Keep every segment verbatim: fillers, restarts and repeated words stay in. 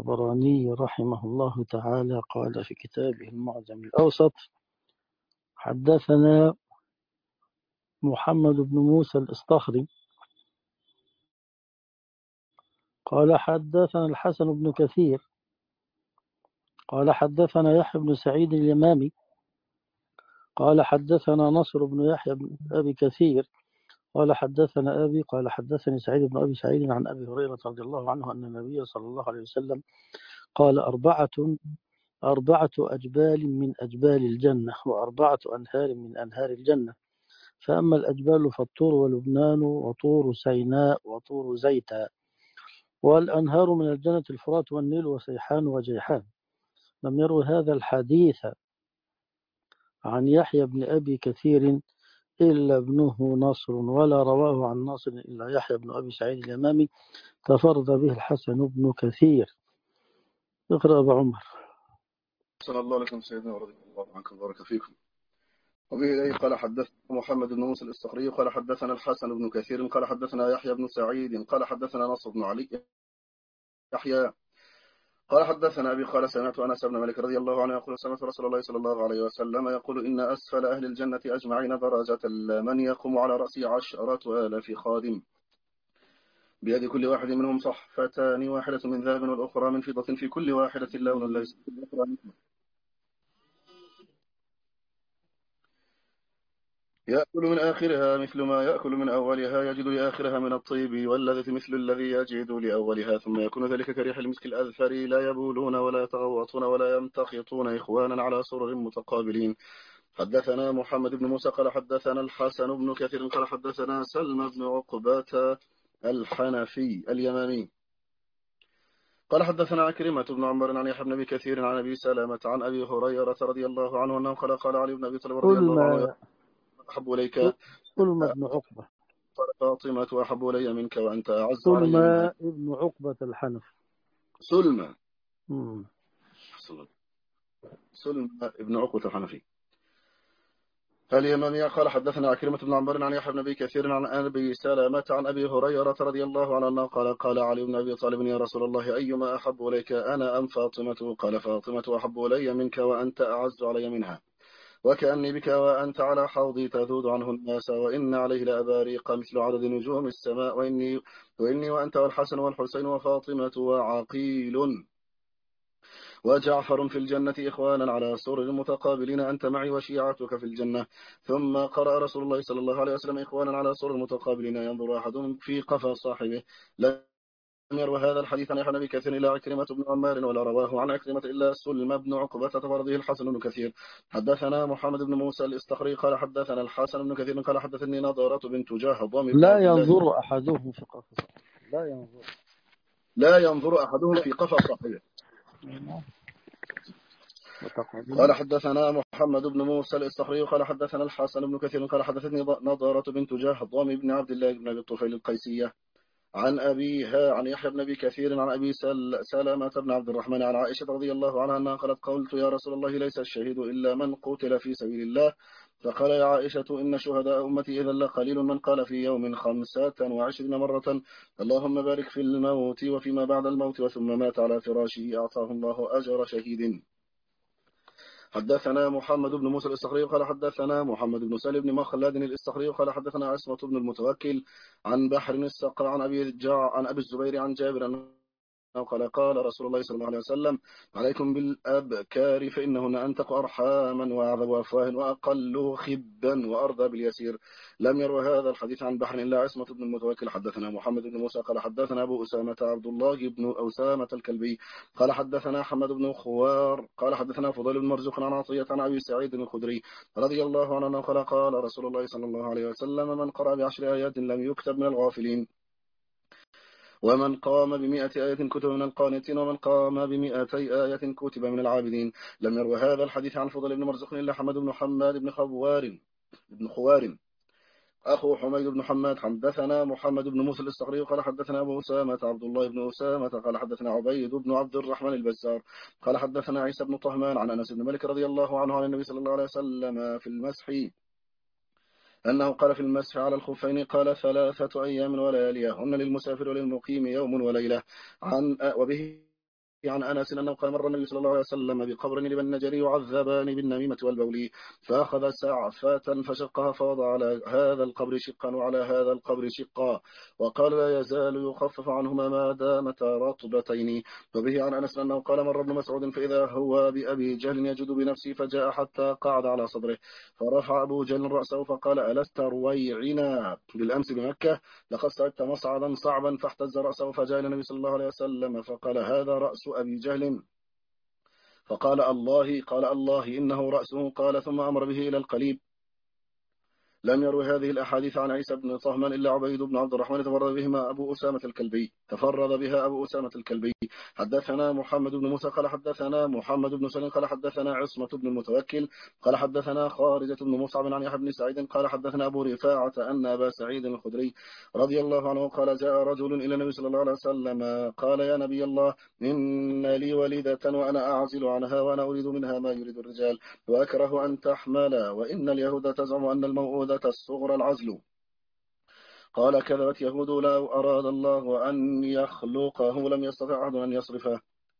الطبراني رحمه الله تعالى قال في كتابه المعجم الأوسط: حدثنا محمد بن موسى الإصطخري قال حدثنا الحسن بن كثير قال حدثنا يحيى بن سعيد اليمامي قال حدثنا نصر بن يحيى بن أبي كثير قال حدثنا أبي قال حدثني سعيد بن أبي سعيد عن أبي هريرة رضي الله عنه أن النبي صلى الله عليه وسلم قال: أربعة أربعة أجبال من أجبال الجنة، وأربعة أنهار من أنهار الجنة. فأما الأجبال فالطور ولبنان وطور سيناء وطور زيتا، والأنهار من الجنة الفرات والنيل وسيحان وجيحان. لم يروي هذا الحديث عن يحيى بن أبي كثير إلا ابنه نصر، ولا رواه عن ناصر إلا يحيى بن أبي سعيد اليمامي، تفرد به الحسن بن كثير. اقرأ أبا عمر. صلى الله عليكم سيدنا ورضي الله عنكم وبارك فيكم. وبه إليه قال حدثنا محمد بن موسى الإصطخري قال حدثنا الحسن بن كثير قال حدثنا يحيى بن سعيد قال حدثنا نصر بن علي يحيى قال حدثنا أبي قال سمعت أنس بن مالك رضي الله عنه يقول: سمعت رسول الله صلى الله عليه وسلم يقول: إن أسفل أهل الجنة أجمعين درجة من يقوم على رأسه عشرة آلاف خادم، بيد كل واحد منهم صحفتان، واحدة من ذهب والأخرى من فضة، في كل واحدة لون ليس يأكل من آخرها مثل ما يأكل من أولها، يجد لآخرها من الطيب واللذة مثل الذي يجد لأولها، ثم يكون ذلك كريح المسك الأذفر، لا يبولون ولا يتغوطون ولا يمتخطون، إخوانا على سرر متقابلين. حدثنا محمد بن موسى قال حدثنا الحسن بن كثير قال حدثنا سلمى بن عقبة الحنفي اليمامي قال حدثنا عكرمة بن عمر عن يحيى بن أبي كثير عن أبي سلمة عن أبي هريرة رضي الله عنه أنه قال: قال علي بن أبي طالب رضي الله عنه: أحب إليك سلمى بن عقبة فاطمة وأحب إلي منك وأنت أعز علي سلمى منها. ابن عقبة الحنف سلمى مم. سلمى ابن عقبة الحنفي اليمامي قال حدثنا عكرمة بن عمر عن يحيى بن أبي كثير عن أبي سلمة عن أبي هريرة رضي الله عنه أنه قال: قال علي بن أبي طالب: يا رسول الله، أيما أحب إليك، أنا أم فاطمة؟ قال: فاطمة أحب إلي منك وأنت أعز علي منها، وكأني بك وأنت على حوضي تذود عنه الناس، وإن عليه لأباريق مثل عدد نجوم السماء، وإني, وإني وأنت والحسن والحسين وفاطمة وعقيل وجعفر في الجنة إخوانا على سرر متقابلين، أنت معي وشيعتك في الجنة. ثم قرأ رسول الله صلى الله عليه وسلم: إخوانا على سرر متقابلين ينظر أحدهم في قفا صاحبه. لم يروى هذا الحديث عن يحيى بن كثير إلا عكرمة بن عمار، ولا رواه عن عكرمة إلا سلمى بن عقبة تفرده الحسن بن كثير. حدثنا محمد بن موسى الإصطخري قال حدثنا الحسن بن كثير قال حدثني نضارة بنت جهضم بن لا عبد الله. ينظر أحدهم في قفص لا ينظر لا ينظر أحدهم في قفا صاحبه. قال حدثنا محمد بن موسى الإصطخري قال حدثنا الحسن بن كثير قال حدثتني نضارة بنت جهضم بن عبد الله بن أبي الطفيل القيسية عن أبيها عن يحيى بن أبي كثير عن أبي سلمة بن عبد الرحمن عن عائشة رضي الله عنها أنها قالت: قلت يا رسول الله، ليس الشهيد إلا من قتل في سبيل الله؟ فقال: يا عائشة، إن شهداء أمتي إذا لقليل، من قال في يوم خمسة وعشرين مرة اللهم بارك في الموت وفيما بعد الموت، وثم مات على فراشه، أعطاه الله أجر شهيد. حدثنا محمد بن موسى الإصطخري قال حدثنا محمد بن سالم بن مخلد الإصطخري قال حدثنا عصمة بن المتوكل عن بحر السقا عن أبي جع عن أبي الزبير عن جابر أنه قال: قال رسول الله صلى الله عليه وسلم: عليكم بالأبكار، فإنهن أنتق أرحاما وأعذب أفواه وأقل خبا وأرضى باليسير. لم يروى هذا الحديث عن بحر إلا عصمة بن المتوكل. حدثنا محمد بن موسى قال حدثنا أبو أسامة عبد الله بن أسامة الكلبي قال حدثنا حمد بن خوار قال حدثنا فضيل بن مرزوق عن عطية عن أبي سعيد الخدري رضي الله عنه قال: قال رسول الله صلى الله عليه وسلم: من قرأ بعشر آيات لم يكتب من الغافلين، ومن قام بمئة آية كتب من القانتين، ومن قام بمئتي آية كتب من العابدين. لم يروى هذا الحديث عن فضل بن مرزوق إلا حمد بن حماد بن خوار بن خوار أخو حميد بن حماد. حدثنا محمد بن موسى الإصطخري قال حدثنا أبو أسامة عبد الله بن أسامة قال حدثنا عبيد بن عبد الرحمن البزار قال حدثنا عيسى بن طهمان عن أنس بن مالك رضي الله عنه عن النبي صلى الله عليه وسلم في المسح أنه قال في المسح على الخفين: قال: ثلاثة أيام ولياليهن للمسافر وللمقيم يوم وليلة. عن وبه عن أنس أنه قال مر النبي صلى الله عليه وسلم بقبرين لبني النجار يعذبان بالنميمة والبول، فأخذ سعفة فشقها فوضع على هذا القبر شقا وعلى هذا القبر شقا، وقال لا يزال يخفف عنهما ما دامتا رطبتين. وبه عن أنس أنه قال مر ابن مسعود فإذا هو بأبي جهل يجد بنفسه فجاء حتى قعد على صدره، فرفع أبو جهل رأسه فقال ألست رويعنا بالأمس بمكة؟ لقد صعدت مصعدا صعبا. فاحتز رأسه فجاء إلى النبي صلى الله عليه وسلم فقال هذا رأس أبي جهل؟ فقال الله قال الله إنه رأسه. قال ثم أمر به إلى القليب. لم يروي هذه الأحاديث عن عيسى بن طهمان إلا عبيد بن عبد الرحمن تفرد بهما أبو أسامة الكلبي تفرد بها أبو أسامة الكلبي. حدثنا محمد بن موسى قال حدثنا محمد بن سليم قال حدثنا عصمة بن المتوكل قال حدثنا خارجة بن مصعب عن يحيى بن سعيد قال حدثنا أبو رفاعة أن أبا سعيد الخدري رضي الله عنه قال جاء رجل إلى النبي صلى الله عليه وسلم قال يا نبي الله إن لي وليدة وأنا أعزل عنها وأنا أريد منها ما يريد الرجال وأكره أن تحمل، وإن اليهود تزعم أن الموءودة الصغرى العزل. قال كذبت يهود لو أراد الله أن يخلقه لم يستطع أحد أن يصرفه.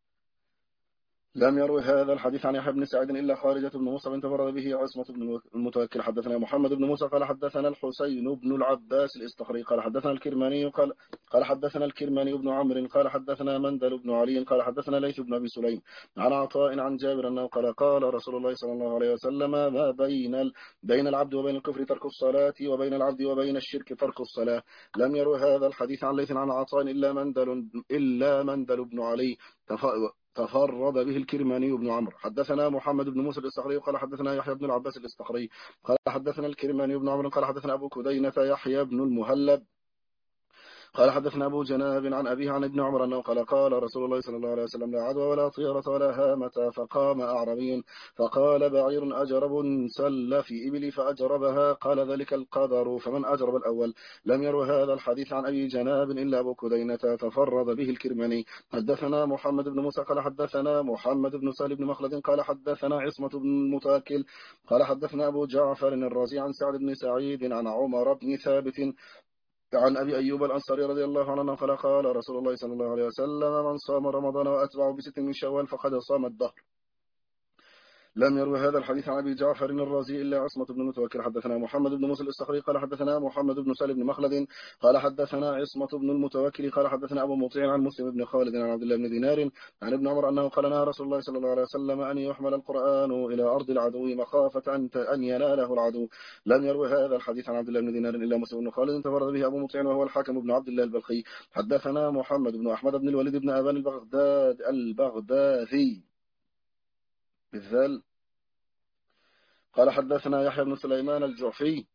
لم يروي هذا الحديث عن يحيى بن سعيد إلا خارجة بن مصعب تفرد به عصمة بن المتوكل. حدثنا محمد بن موسى قال حدثنا الحسين بن العباس الإستخري قال حدثنا الكرماني قال قال حدثنا الكرماني بن عمرو قال حدثنا مندل بن علي قال حدثنا ليث بن أبي سليم عن عطاء عن جابر أنه قال قال رسول الله صلى الله عليه وسلم ما بين ال... بين العبد وبين الكفر ترك الصلاة وبين العبد وبين الشرك ترك الصلاة. لم يروي هذا الحديث عن ليث عن عطاء إلا مندل إلا مندل بن علي تف... تفرد به الكرماني بن عمرو. حدثنا محمد بن موسى الإستخري قال حدثنا يحيى بن العباس الإستخري قال حدثنا الكرماني بن عمرو قال حدثنا أبو كدينة يحيى بن المهلب قال حدثنا أبو جناب عن أبيه عن ابن عمر أنه قال قال رسول الله صلى الله عليه وسلم لا عدوى ولا طيرة ولا هامة. فقام أعربي فقال بعير أجرب سل في إبلي فأجربها قال ذلك القدر فمن أجرب الأول. لم يروي هذا الحديث عن أبي جناب إلا أبو كدينة تفرد به الكرماني. حدثنا محمد بن موسى قال حدثنا محمد بن سهل بن مخلد قال حدثنا عصمة بن المتوكل قال حدثنا أبو جعفر الرازي عن سعد بن سعيد عن عمر بن ثابت عن أبي أيوب الأنصاري رضي الله عنه قال قال رسول الله صلى الله عليه وسلم من صام رمضان وأتبعه بست من شوال فقد صام الدهر. لم يروي هذا الحديث عن أبي جعفر الرازي إلا عصمة بن المتوكل. حدثنا محمد بن موسى الإستخري قال حدثنا محمد بن سالم بن مخلد قال حدثنا عصمة بن المتوكل قال حدثنا أبو مطيع عن مسلم بن خالد عن عبد الله بن دينار عن ابن عمر أنه قال نهى رسول الله صلى الله عليه وسلم أن يحمل القرآن إلى أرض العدو مخافة أن أن يناله العدو. لم يروي هذا الحديث عن عبد الله بن دينار إلا مسلم بن خالد تفرد به أبو مطيع وهو الحاكم بن عبد الله البلخي. حدثنا محمد بن أحمد بن الوليد بن أبان البغداد البغدادي بالذال قال حدثنا يحيى بن سليمان الجعفي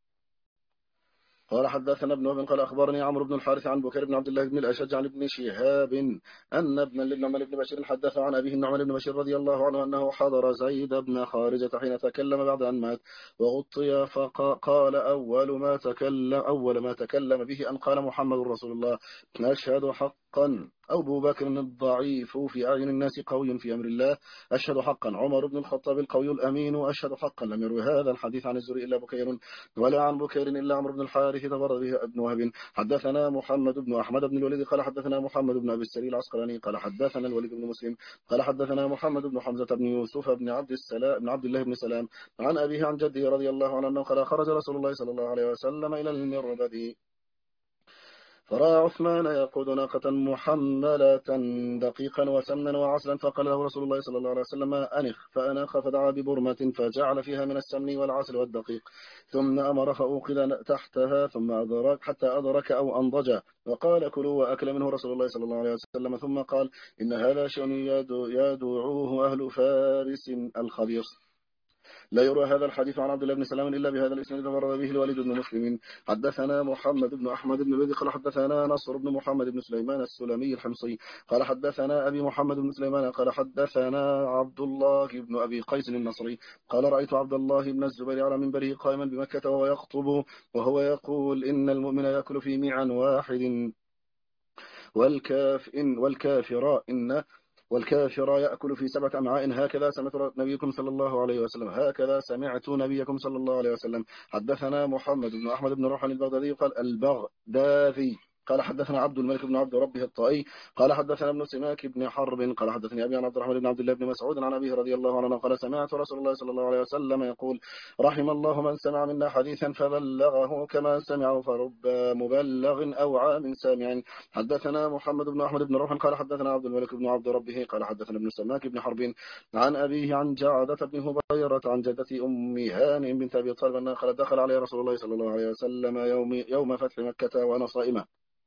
قال حدثنا ابن وهب قال أخبرني عمرو بن الحارث عن بكير بن عبد الله بن الأشج عن ابن شهاب أن ابن للنعمان بن بشير حدث عن أبيه النعمان بن بشير رضي الله عنه أنه حضر زيد بن خارجة حين تكلم بعد أن مات وغطي فقال أول ما تكلم أول ما تكلم به أن قال محمد رسول الله أشهد حقا أبو بكر الضعيف في أعين الناس قوي في أمر الله أشهد حقا عمر بن الخطاب القوي الأمين أشهد حقا. لم يروي هذا الحديث عن الزهري إلا بكير ولا عن بكير إلا عمرو بن الحارث تفرد به ابن وهب. حدثنا محمد بن أحمد بن الوليد قال حدثنا محمد بن أبي السري العسقلاني قال حدثنا الوليد بن مسلم قال حدثنا محمد بن حمزة بن يوسف بن عبد السلام بن عبد الله بن سلام عن أبيه عن جده رضي الله عنه قال خرج رسول الله صلى الله عليه وسلم إلى المربد فرأى عثمان يقود ناقة محملة دقيقا وسمنا وعسلا فقال له رسول الله صلى الله عليه وسلم أنخ فأنخ فدعا ببرمة فجعل فيها من السمن والعسل والدقيق ثم أمر فأوقد تحتها ثم أدرك حتى أدرك أو أنضج وقال كلوا وأكل منه رسول الله صلى الله عليه وسلم ثم قال إن هذا شأن يدعوه أهل فارس الخبيص. لا يروى هذا الحديث عن عبد الله بن سلام إلا بهذا الإسناد تفرد به الوليد بن مسلم. حدثنا محمد بن أحمد بن الوليد قال حدثنا نصر بن محمد بن سليمان السلمي الحمصي قال حدثنا أبي محمد بن سليمان قال حدثنا عبد الله بن أبي قيس النصري قال رأيت عبد الله بن الزبير على منبره قائما بمكة وهو يخطب وهو يقول إن المؤمن يأكل في معا واحد والكاف إن والكافر إن والكافر يأكل في سبعة أمعاء هكذا سمعت نبيكم صلى الله عليه وسلم هكذا سمعت نبيكم صلى الله عليه وسلم. حدثنا محمد بن أحمد بن روح البغدادي قال البغدادي قال حدثنا عبد الملك بن عبد ربه الطائي قال حدثنا ابن سماك بن حرب قال حدثني أبي عن عبد الرحمن بن عبد الله بن مسعود عن أبيه رضي الله عنه قال سمعت رسول الله صلى الله عليه وسلم يقول رحم الله من سمع منا حديثا فبلغه كما سمعه فرب مبلغ أوعى من سامع. حدثنا محمد بن أحمد بن روح قال حدثنا عبد الملك بن عبد ربه قال حدثنا ابن سماك بن حرب عن أبيه عن جعدة بن هبيرة عن جدة أم هانئ بنت أبي طالب أنها قالت دخل عليه رسول الله صلى الله عليه وسلم يوم يوم فتح مكة وأنا صائمة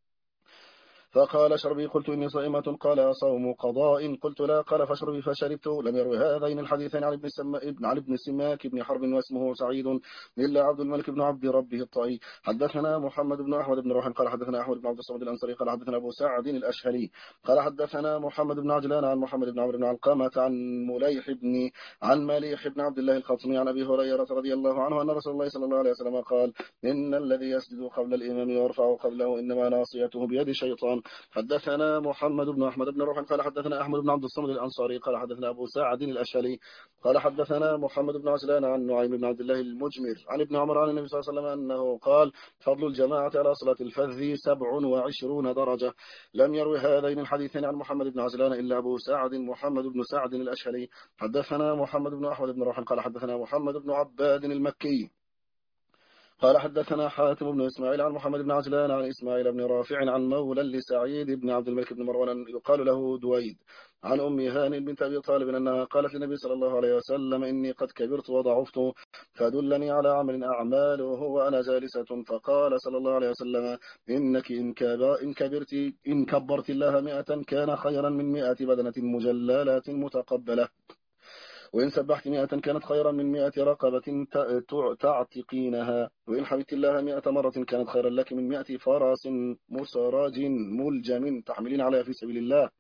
فقال اشربي قلت إني صائمة قال صوم قضاء قلت لا قال فاشربي فشربت. لم يروي هذين الحديثين عن ابن سما عن ابن سماك بن حرب واسمه سعيد إلا عبد الملك بن عبد ربه الطائي. حدثنا محمد بن أحمد بن روح قال حدثنا أحمد بن عبد الصمد الأنصاري قال حدثنا أبو سعد الأشهلي قال حدثنا محمد بن عجلان عن محمد بن عمرو بن علقمة عن مليح بن عن مليح بن عبد الله الخطمي عن أبي هريرة رضي الله عنه أن رسول الله صلى الله عليه وسلم قال إن الذي يسجد قبل الإمام يرفع قبله إنما ناصيته بيد شيطان. حدثنا محمد بن أحمد بن روح قال حدثنا أحمد بن عبد الصمد الأنصاري قال حدثنا أبو سعد الأشهلي قال حدثنا محمد بن عجلان عن نعيم بن عبد الله المجمر عن ابن عمر عن النبي صلى الله عليه وسلم أنه قال فضل الجماعة على صلاة الفذ سبع وعشرون درجة. لم يروي هذين الحديثين عن محمد بن عجلان إلا أبو سعد محمد بن سعد الأشهلي. حدثنا محمد بن أحمد بن روح قال حدثنا محمد بن عباد المكي قال حدثنا حاتم بن إسماعيل عن محمد بن عجلان عن إسماعيل بن رافع عن مولى لسعيد بن عبد الملك بن مروان يقال له دويد عن أم هانئ بنت أبي طالب أنها قالت للنبي صلى الله عليه وسلم إني قد كبرت وضعفت فدلني على عمل أعماله وأنا جالسة. فقال صلى الله عليه وسلم إنك إن, إن كبرت إن كبرت الله مئة كان خيرا من مئة بدنة مجللات متقبلة وإن سبحت مئة كانت خيرا من مئة رقبة تعتقينها وإن حمدت الله مئة مرة كانت خيرا لك من مئة فرس مسراج ملجم تحملين عليها في سبيل الله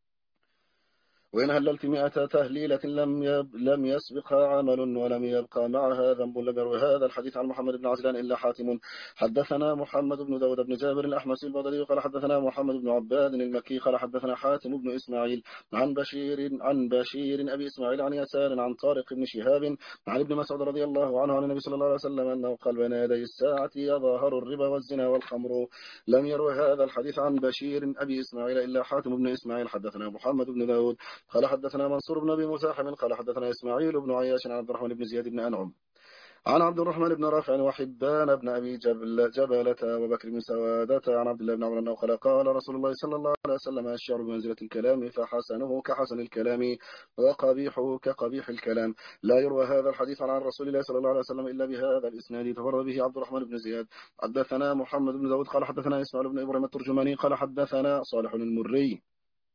وإن هللت مئة تهليلة لم يب لم يسبقها عمل ولم يبقى معها ذنب. لم يروي هذا الحديث عن محمد بن عجلان إلا حاتم. حدثنا محمد بن داود بن جابر الأحمسي البغدادي قال حدثنا محمد بن عباد المكي قال حدثنا حاتم بن إسماعيل عن بشير عن بشير أبي إسماعيل عن يسار عن طارق بن شهاب عن ابن مسعود رضي الله عنه عن النبي صلى الله عليه وسلم أنه قال بين يدي الساعة يظهر الربا والزنا والخمر. لم يروي هذا الحديث عن بشير أبي إسماعيل إلا حاتم بن إسماعيل. حدثنا محمد بن داود قال حدثنا منصور بن أبي مزاحم قال حدثنا إسماعيل بن عياش عن عبد الرحمن بن زياد بن أنعم عن عبد الرحمن بن رافع وحبان بن أبي جبل جبلة وبكر بن سوادة عن عبد الله بن عمر أنه قال قال رسول الله صلى الله عليه وسلم الشعر بمنزلة الكلام فحسنه كحسن الكلام وقبيحه كقبيح الكلام. لا يروى هذا الحديث عن رسول الله صلى الله عليه وسلم إلا بهذا الإسناد تفرد به عبد الرحمن بن زياد. حدثنا محمد بن داود قال حدثنا إسماعيل بن إبراهيم الترجماني قال حدثنا صالح المري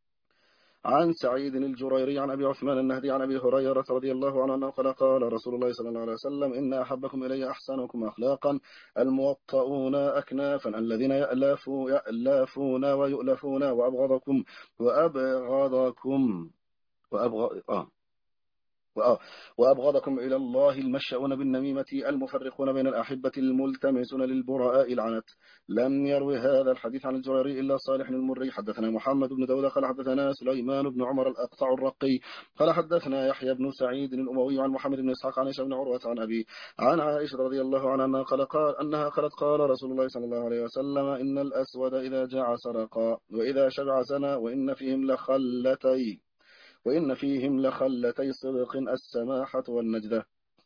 عن سعيد الجريري عن أبي عثمان النهدي عن أبي هريرة رضي الله عنه أنه قال قال رسول الله صلى الله عليه وسلم إن أحبكم إلي أحسنكم أخلاقا الموطؤون أكنافا الذين يألفون ويؤلفون وأبغضكم وأبغضكم وأبغض آه وأبغضكم إلى الله المشاؤون بالنميمة المفرقون بين الأحبة الملتمسون للبراء العنت. لم يروي هذا الحديث عن الجريري إلا صالح المري. حدثنا محمد بن داود قال حدثنا سليمان بن عمر الأقطع الرقي قال حدثنا يحيى بن سعيد الأموي عن محمد بن إسحاق عن عائشة بن عروة عن أبي عن عائشة رضي الله عنها أنها قال قال أنها قالت قال رسول الله صلى الله عليه وسلم إن الأسود إذا جاع سرقا وإذا شبع زنى وإن فيهم لخلتي وإن فيهم لخلتي صدق السماحة والنجدة.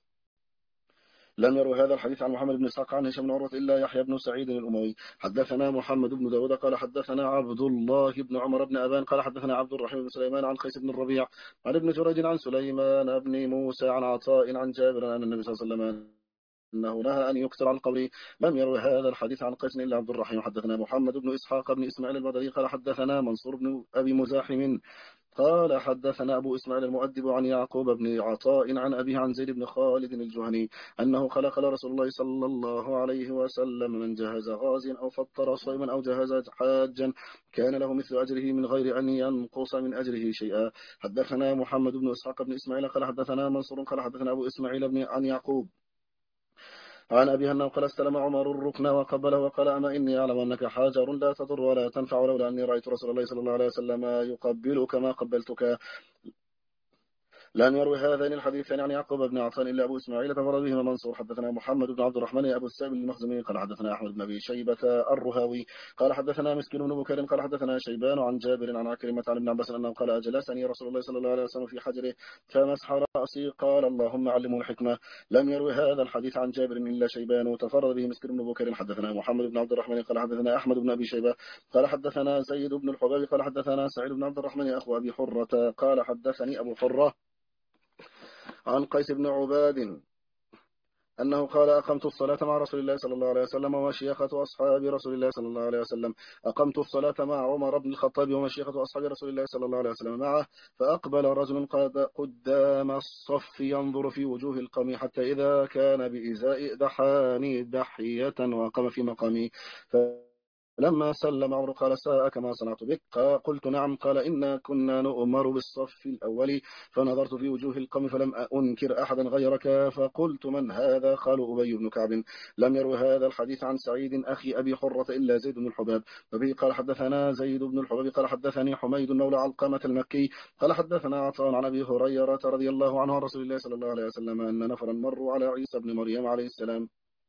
لم يروا هذا الحديث عن محمد بن إسحاق عن هشام بن عروة إلا يحيى بن سعيد الأموي. حدثنا محمد بن داود قال حدثنا عبد الله بن عمر بن أبان قال حدثنا عبد الرحيم بن سليمان عن قيس بن الربيع عن ابن جريج عن سليمان بن موسى عن عطاء عن جابر أن النبي صلى الله عليه وسلم أنه نهى أن يكثر عن القبر. لم يروي هذا الحديث عن قيس إلا عبد الرحيم. حدثنا محمد بن إسحاق بن إسماعيل البدري قال حدثنا منصور بن أبي مزاحم قال حدثنا أبو إسماعيل المؤدب عن يعقوب بن عطاء عن أبيه عن زيد بن خالد الجهني أنه خلق رسول الله صلى الله عليه وسلم من جهز غازيا أو فطر صيما أو جهز حاجا كان له مثل أجره من غير أن ينقص من أجره شيئا. حدثنا محمد بن إسحاق بن إسماعيل قال حدثنا منصور قال حدثنا أبو إسماعيل بن عن يعقوب عن أبيها أنه قال استلم عمر الركن وقبله وقال أما إني أعلم أنك حجر لا تضر ولا تنفع ولولا أني رأيت رسول الله صلى الله عليه وسلم يقبلك ما قبلتك. لم يروي هذين الحديثين عن يعقوب بن عطان إلا أبو إسماعيل تفرد بهما منصور. حدثنا محمد بن عبد الرحمن أبو السائب المخزمي قال حدثنا أحمد بن أبي شيبة الرهاوي قال حدثنا مسكين بن بكير قال حدثنا شيبان عن جابر عن عكرمة عن ابن عباس أنه قال أجلسني رسول الله صلى الله عليه وسلم في حجره فمسح رأسي قال اللهم علمه الحكمة. لم يروي هذا الحديث عن جابر إلا شيبان وتفرد به مسكين بن بكير. حدثنا محمد بن عبد الرحمن قال حدثنا أحمد بن أبي شيبة قال حدثنا زيد بن الحباب قال حدثنا سعيد بن عبد الرحمن أخو أبي حرة قال حدثني أبو حرة عن قيس بن عباد أنه قال أقمت الصلاة مع رسول الله صلى الله عليه وسلم ومشيخة أصحاب رسول الله صلى الله عليه وسلم أقمت الصلاة مع عمر بن الخطاب ومشيخة أصحاب رسول الله صلى الله عليه وسلم معه فأقبل رجل قد قدام الصف ينظر في وجوه القوم حتى إذا كان بإزاء دحاني دحية وقام في مقامي لما سلم عمر قال ساءك ما صنعت بك قلت نعم قال إنا كنا نؤمر بالصف الأول فنظرت في وجوه القوم فلم أنكر أحدا غيرك فقلت من هذا قالوا أبي بن كعب. لم يروي هذا الحديث عن سعيد أخي أبي حرة إلا زيد بن الحباب وبه قال حدثنا زيد بن الحباب قال حدثني حميد مولى علقمة المكي قال حدثنا عطاء عن أبي هريرة رضي الله عنه عن رسول الله صلى الله عليه وسلم أن نفرا مروا على عيسى بن مريم عليه السلام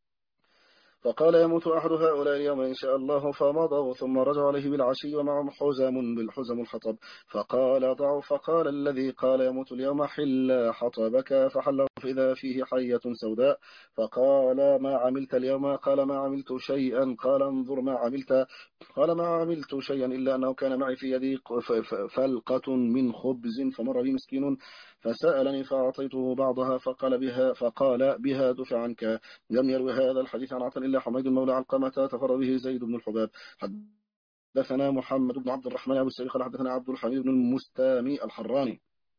فقال يموت أحد هؤلاء اليوم إن شاء الله فمضوا ثم رجع عليه بالعشي ومعهم حزم بالحزم الحطب فقال ضعوا فقال الذي قال يموت اليوم حل حطبك فحله فإذا فيه حية سوداء فقال ما عملت اليوم قال ما عملت شيئا قال انظر ما عملت قال ما عملت شيئا إلا أنه كان معي في يدي فلقة من خبز فمر بي مسكين فسألني فأعطيته بعضها فقال بها فقال بها دفع عنك. لم يروي هذا الحديث عن عطاء إلا حميد مولى علقمة تفرد به زيد بن الحباب. حدثنا محمد بن عبد الرحمن أبو السري قال حدثنا عبد الحميد بن المستامي الحراني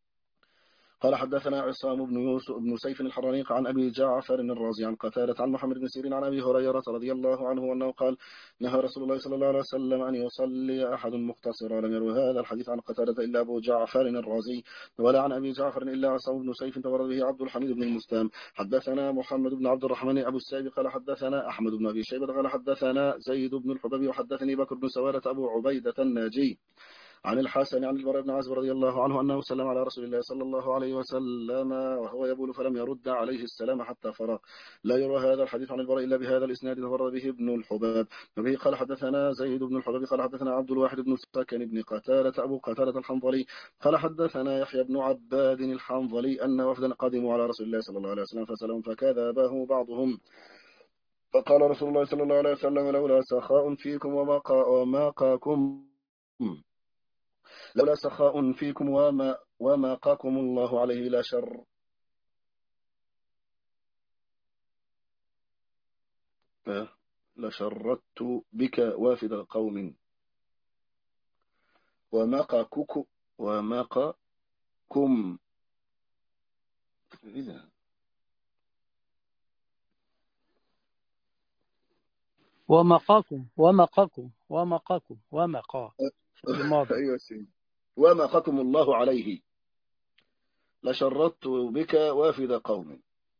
قال حدثنا عصام بن يوسف بن سيف الحراني عن أبي جعفر الرازي عن قتادة عن محمد بن سيرين عن أبي هريرة رضي الله عنه أنه قال نهى رسول الله صلى الله عليه وسلم أن يصلي أحد مختصرا. لم يروي هذا الحديث عن قتادة إلا أبو جعفر الرازي ولا عن أبي جعفر إلا عصام بن سيف تفرد به عبد الحميد بن المستام. حدثنا محمد بن عبد الرحمن أبو السائب قال حدثنا أحمد بن أبي شيبة قال حدثنا زيد بن الحباب وحدثني بكر بن سوارة أبو عبيدة الناجي عن الحسن عن البراء بن عازب رضي الله عنه أنه سلم على رسول الله صلى الله عليه وسلم وهو يبول فلم يرد عليه السلام حتى فرغ. لا يروى هذا الحديث عن البراء إلا بهذا الإسناد تفرد به ابن الحباب وبه قال حدثنا زيد بن الحباب قال حدثنا عبد الواحد بن سكن بن قتادة أبو قتادة الحنظلي قال حدثنا يحيى بن عباد الحنظلي أن وفدا قدموا على رسول الله صلى الله عليه وسلم فسألهم فكذبه بعضهم فقال رسول الله صلى الله عليه وسلم لولا سخاء فيكم وماقاكم لولا سخاء فيكم وما وما قاكم الله عليه لا شر لشردت بك وافد قوم وماقاكم وماقاكم إذا ومقاكم ومقاكم ومقاكم ومقا في الماضي. أيوة سيدي وما قاكم الله عليه لشردت بك وافد قوم.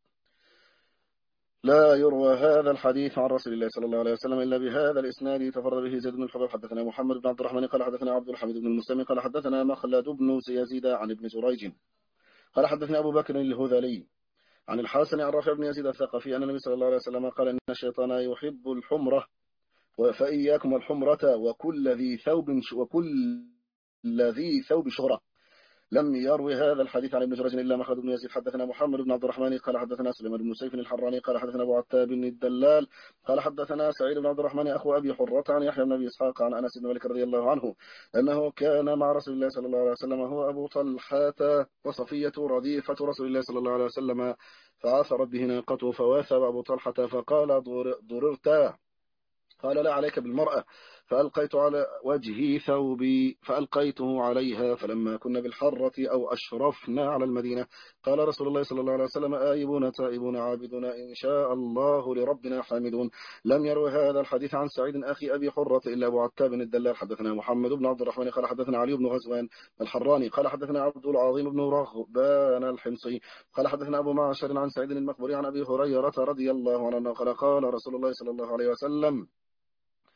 لا يروى هذا الحديث عن رسول الله صلى الله عليه وسلم إلا بهذا الإسناد تفرد به زيد بن الحباب. حدثنا محمد بن عبد الرحمن قال حدثنا عبد الحميد بن المسلم قال حدثنا مخلد بن يزيد عن ابن جريج قال حدثنا أبو بكر الهذلي عن الحسن عن رافع بن يزيد الثقفي أن النبي صلى الله عليه وسلم قال إن الشيطان يحب الحمرة فإياكم الحمرة وكل ذي ثوب وكل ذي ثوب شهرة. لم يروي هذا الحديث عن ابن جريج إلا مخلد بن يزيد. حدثنا محمد بن عبد الرحمن قال حدثنا سليمان بن سيف الحراني قال حدثنا أبو عتاب بن الدلال قال حدثنا سعيد بن عبد الرحمن أخو أبي حرة عن يحيى بن أبي إسحاق عن أنس بن مالك رضي الله عنه أنه كان مع رسول الله صلى الله عليه وسلم هو أبو طلحة وصفية رديفة رسول الله صلى الله عليه وسلم فعثرت به ناقته فواثب أبو طلحة فقال ضررتا قال لا عليك بالمرأة فألقيت على وجهي ثوبي فألقيته عليها فلما كنا بالحرة أو أشرفنا على المدينة قال رسول الله صلى الله عليه وسلم آيبون تائبون عابدون إن شاء الله لربنا حامدون. لم يروي هذا الحديث عن سعيد أخي أبي حرة إلا أبو عتاب الدلال. حدثنا محمد بن عبد الرحمن قال حدثنا علي بن غزوان الحراني قال حدثنا عبد العظيم بن رغبان الحمصي قال حدثنا أبو معشر عن سعيد المقبري عن أبي هريرة رضي الله عنه قال قال رسول الله صلى الله عليه وسلم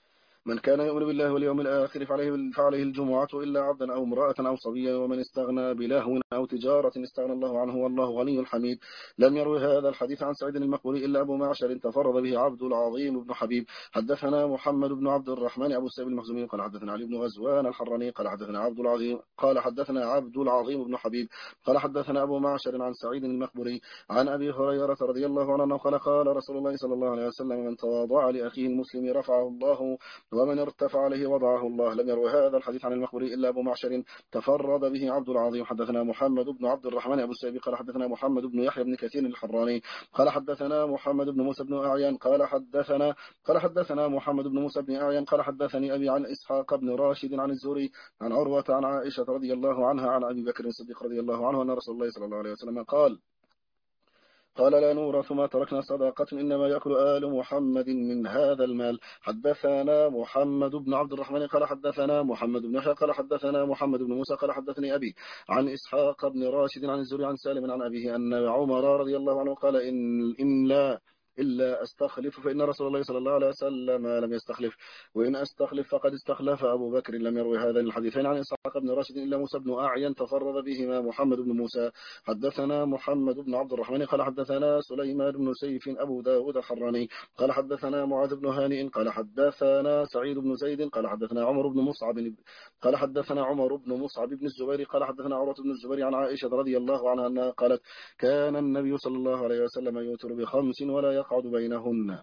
من كان يؤمن بالله واليوم الآخر فعليه, فعليه الجمعة إلا عبدا أو امرأة أو صبيا، ومن استغنى بلهو أو تجارة استغنى الله عنه والله غني حميد. لم يروي هذا الحديث عن سعيد المقبوري إلا أبو معشر تفرد به عبد العظيم بن حبيب. حدثنا محمد بن عبد الرحمن أبو السيب المخزومي قال حدثنا علي بن غزوان الحراني قال حدثنا عبد العظيم قال حدثنا عبد العظيم بن حبيب قال حدثنا أبو معشر عن سعيد المقبوري عن أبي هريرة رضي الله عنه قال قال رسول الله صلى الله عليه وسلم: من تواضع لأخيه المسلم رفعه الله، ومن ارتفع عليه وضعه الله. لم يروي هذا الحديث عن المقبوري إلا أبو معشر تفرد به عبد العظيم. حدثنا محمد بن عبد الرحمن أبو السيب قال حدثنا محمد بن يحيى بن كثير الحراني قال حدثنا محمد بن موسى بن أعين قال حدثنا قال حدثنا محمد بن موسى بن أعين قال حدثني أبي عن إسحاق بن راشد عن الزهري عن عروة عن عائشة رضي الله عنها عن أبي بكر الصديق رضي الله عنه أن رسول الله صلى الله عليه وسلم قال: قال: لا نورث ما تركنا صدقة، إنما يأكل آل محمد من هذا المال. حدثنا محمد بن عبد الرحمن قال حدثنا محمد بن يحيى قال حدثنا محمد بن موسى قال حدثني أبي عن إسحاق بن راشد عن الزهري عن سالم عن أبيه أن عمر رضي الله عنه قال: إن, إن لا إلا أستخلف فإن رسول الله صلى الله عليه وسلم لم يستخلف، وإن أستخلف فقد استخلف أبو بكر. لم يروي هذين الحديثين عن إسحاق بن راشد إلا موسى بن أعين تفرد بهما محمد بن موسى. حدثنا محمد بن عبد الرحمن قال حدثنا سليمان بن سيف أبو داود الحراني قال حدثنا معاذ بن هانئ قال حدثنا سعيد بن زيد قال حدثنا عمر بن مصعب قال حدثنا عمر بن مصعب بن الزبير قال حدثنا عروة بن الزبير عن عائشة رضي الله عنها أنها قالت: كان النبي صلى الله عليه وسلم يوتر بخمس ولا يقعد بينهن.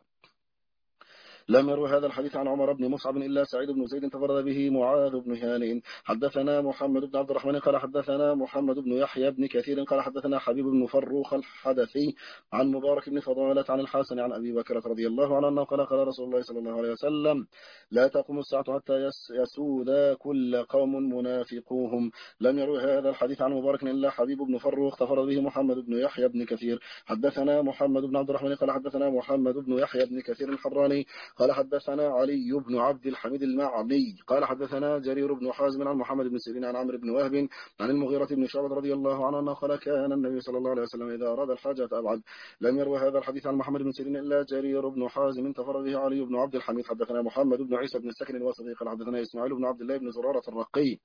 لم يروي هذا الحديث عن عمر بن مصعب إلا سعيد بن زيد تفرد به معاذ بن هانئ. حدثنا محمد بن عبد الرحمن قال حدثنا محمد بن يحيى بن كثير قال حدثنا حبيب بن فروخ الحدثي عن مبارك بن فضالة عن الحسن عن أبي بكر رضي الله عنه قال: قال رسول الله صلى الله عليه وسلم: لا تقوم الساعة حتى يسود كل قوم منافقوهم. لم يروي هذا الحديث عن مبارك إلا حبيب بن فروخ تفرد به محمد بن يحيى بن كثير. حدثنا محمد بن عبد الرحمن قال حدثنا محمد بن يحيى بن كثير الحراني قال حدثنا علي بن عبد الحميد المعمي قال حدثنا جرير بن حازم عن محمد بن سيرين عن عمرو بن وهب عن المغيرة بن شعبة رضي الله عنه قال: كان النبي صلى الله عليه وسلم إذا أراد الحاجة أبعد. لم يروي هذا الحديث عن محمد بن سيرين إلا جرير بن حازم تفرد به علي بن عبد الحميد. حدثنا محمد بن عيسى بن السكن الواسطي قال حدثنا إسماعيل بن عبد الله بن زرارة الرقي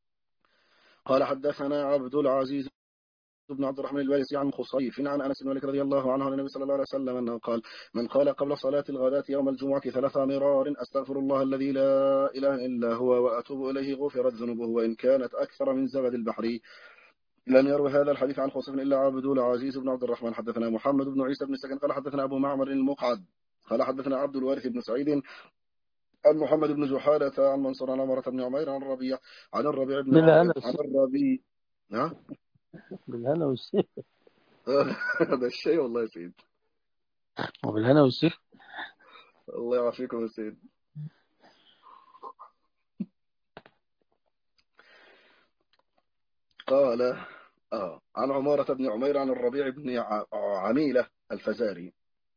قال حدثنا عبد العزيز بن عبد الرحمن الوارثي عن خصيف عن انس بن مالك رضي الله عنه عن النبي صلى الله عليه وسلم انه قال: من قال قبل صلاة الغداة يوم الجمعة ثلاث مرار: استغفر الله الذي لا اله الا هو واتوب اليه، غفرت ذنوبه وان كانت اكثر من زبد البحر. لم يروي هذا الحديث عن خصيف الا عبد العزيز بن عبد الرحمن. حدثنا محمد بن عيسى بن السكن قال حدثنا ابو معمر المقعد قال حدثنا عبد الوارث بن سعيد عن محمد بن جحالة عن منصور عن عمرة بن عمير عن الربيع عن الربيع بن عن الربيع ها بالهنا والسيف. ده الشيء والله يا سيد. وبالهنا والسيف. الله يعافيكم يا سيد. قال آه عن عمارة بن عمير عن الربيع بن عميلة الفزاري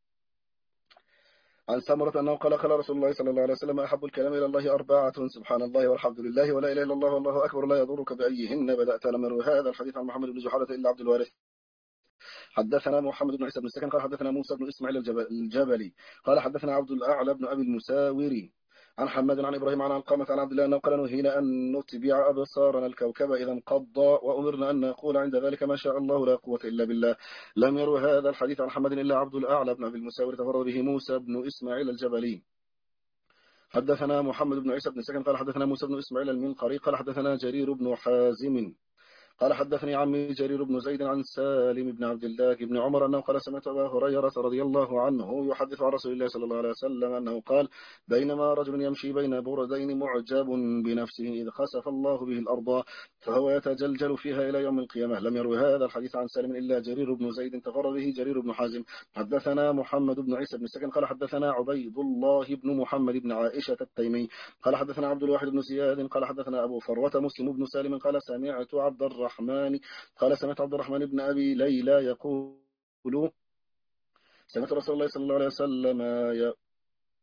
عن سمرة أنه قال: قال رسول الله صلى الله عليه وسلم: أحب الكلام إلى الله أربعة: سبحان الله والحمد لله ولا إله إلا الله والله أكبر لا يضرك بأيهن بدأت. لم يروي هذا الحديث عن محمد بن جحالة إلا عبد الوارث. حدثنا محمد بن عيسى بن السكن قال حدثنا موسى بن إسماعيل الجبلي قال حدثنا عبد الأعلى بن أبي المساوري عن حماد عن إبراهيم عن علقمة عن عبد الله أنه قال: نهينا أن نتبع أبصارنا الكوكب إذا انقضى، وأمرنا أن نقول عند ذلك ما شاء الله لا قوة إلا بالله. لم يروي هذا الحديث عن حماد إلا عبد الأعلى بن أبي المساوري تفرد به موسى بن إسماعيل الجبلي. حدثنا محمد بن عيسى بن السكن قال حدثنا موسى بن إسماعيل المنقري قال حدثنا جرير بن حازم قال حدثني عمي جرير بن زيد عن سالم بن عبد الله بن عمر أنه قال: سمعت أبا هريرة رضي الله عنه يحدث عن رسول الله صلى الله عليه وسلم أنه قال: بينما رجل يمشي بين بردين معجب بنفسه إذ خسف الله به الأرض فهو يتجلجل فيها إلى يوم القيامة. لم يروي هذا الحديث عن سالم إلا جرير بن زيد تفرد به جرير بن حازم. حدثنا محمد بن عيسى بن السكن قال حدثنا عبيد الله بن محمد بن عائشة التيمي قال حدثنا عبد الواحد بن زياد قال حدثنا أبو فروة مسلم بن سالم قال: سمعت عبد الرحمن قال سمعت عبد الرحمن بن أبي ليلى يقول: سمعت رسول الله صلى الله عليه وسلم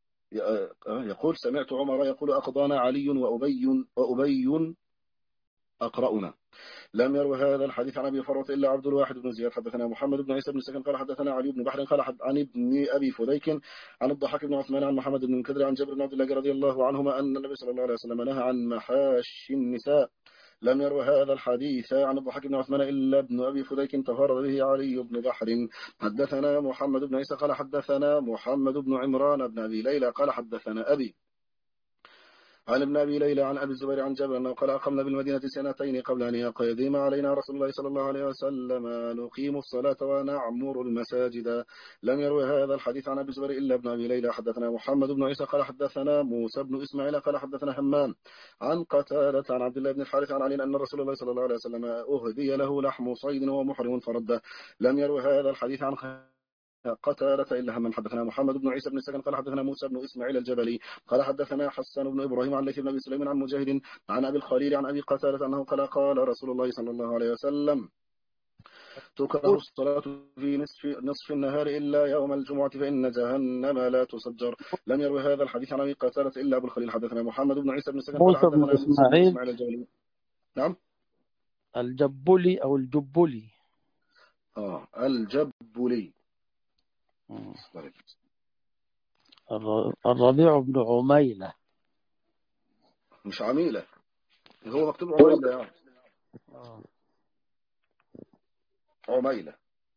يقول: سمعت عمر يقول: أقضانا علي وأبي وأبي أقرأنا. لم يروي هذا الحديث عن أبي فروة إلا عبد الواحد بن زياد. حدثنا محمد بن عيسى بن سكن قال حدثنا علي بن بحر قال عن ابن أبي فديك عن الضحاك بن عثمان عن محمد بن المنكدر عن جابر بن عبد الله رضي الله عنهما أن النبي صلى الله عليه وسلم نهى عن محاشي النساء. لم يروي هذا الحديث عن الضحاك بن عثمان إلا ابن أبي فديك تفرد به علي بن بحر. حدثنا محمد بن عيسى قال حدثنا محمد بن عمران بن أبي ليلى قال حدثنا أبي عن ابن أبي ليلى عن أبي الزبير عن جابر أنه قال أقمنا بالمدينة سنتين قبل أن يقدم علينا رسول الله صلى الله عليه وسلم نقيم الصلاة ونعمر المساجد. لم يروي هذا الحديث عن أبي الزبير إلا ابن أبي ليلى. حدثنا محمد بن عيسى قال حدثنا موسى بن إسماعيل قال حدثنا همام عن قتادة عن عبد الله بن الحارث عن علي أن رسول الله صلى الله عليه وسلم أهدي له لحم صيد وهو محرم فرده. لم يروي هذا الحديث عن قتادة إلا همام. حدثنا محمد بن عيسى بن سكن قال حدثنا موسى بن إسماعيل الجبلي قال حدثنا حسان بن إبراهيم عن ليث بن أبي سليم عن مجاهد عن أبي الخليل عن أبي قتادة أنه قال قال رسول الله صلى الله عليه وسلم تكره الصلاة في نصف نصف النهار إلا يوم الجمعة فإن جهنم لا تسجر. لم يروي هذا الحديث عن أبي قتادة إلا أبو الخليل. حدثنا محمد بن عيسى بن سكن قال موسى حدثنا بن موسى بن إسماعيل إسماعيل الجبلي. نعم الجبلي أو الجبلي. آه الجبلي. الربيع بن عميلة مش عميلة، هو مكتوب عميلة يعني. عميلة.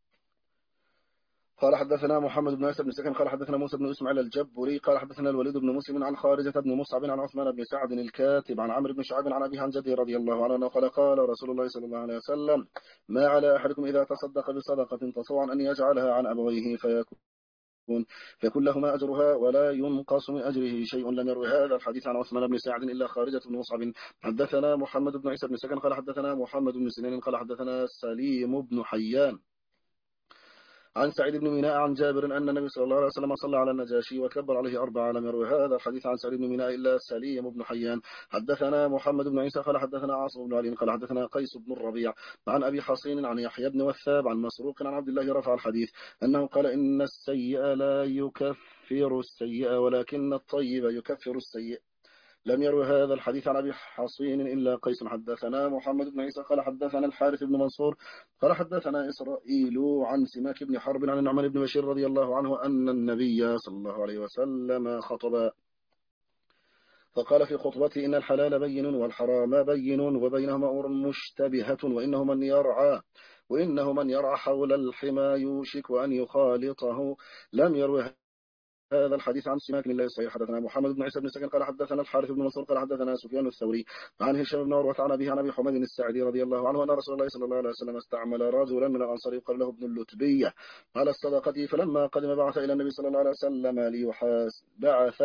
قال حدثنا محمد بن عيسى بن سكن قال حدثنا موسى بن اسماعيل الجبري قال حدثنا الوليد بن مسلم عن خارجة بن مصعب عن عثمان بن سعد الكاتب عن عمرو بن شعيب عن أبيه عن جده رضي الله عنه قال قال رسول الله صلى الله عليه وسلم ما على أحدكم إذا تصدق بصدقة تطوعا أن يجعلها عن أبويه فيكون فيكون لهما أجرها ولا ينقص من أجره شيء. لم يروي هذا الحديث عن عثمان بن سعد إلا خارجة بن مصعب. حدثنا محمد بن عيسى بن سكن قال حدثنا محمد بن سنين قال حدثنا سليم بن حيان عن سعيد بن ميناء عن جابر أن النبي صلى الله عليه وسلم صلى على النجاشي وكبر عليه أربعة. لم يروي هذا الحديث عن سعيد بن ميناء إلا سليم بن حيان. حدثنا محمد بن عيسى قال حدثنا عاصم بن علي قال حدثنا قيس بن الربيع عن أبي حصين عن يحيى بن وثاب عن مسروق عن عبد الله رفع الحديث أنه قال إن السيئة لا يكفر السيئة ولكن الطيب يكفر السيئة. لم يروي هذا الحديث عن أبي حصين إلا قيس. حدثنا محمد بن عيسى قال حدثنا الحارث بن منصور قال حدثنا إسرائيل عن سماك بن حرب عن النعمان بن بشير رضي الله عنه أن النبي صلى الله عليه وسلم خطب فقال في خطبته إن الحلال بين والحرام بين وبينهما أمور مشتبهة وإنه من يرعى وإنه من يرعى حول الحمى يوشك أن يخالطه. لم يروي هذا الحديث عن سماك الله الصحيح. حدثنا محمد بن عيسى بن سكن قال حدثنا الحارث بن منصور قال حدثنا سفيان الثوري عن هشام بن عروة عن أبيه عن أبي حميد الساعدي رضي الله عنه أن رسول الله صلى الله عليه وسلم استعمل رجلا من الأنصار يقال له ابن اللتبية على الصدقة فلما قدم بعث إلى النبي صلى الله عليه وسلم ليحاس بعث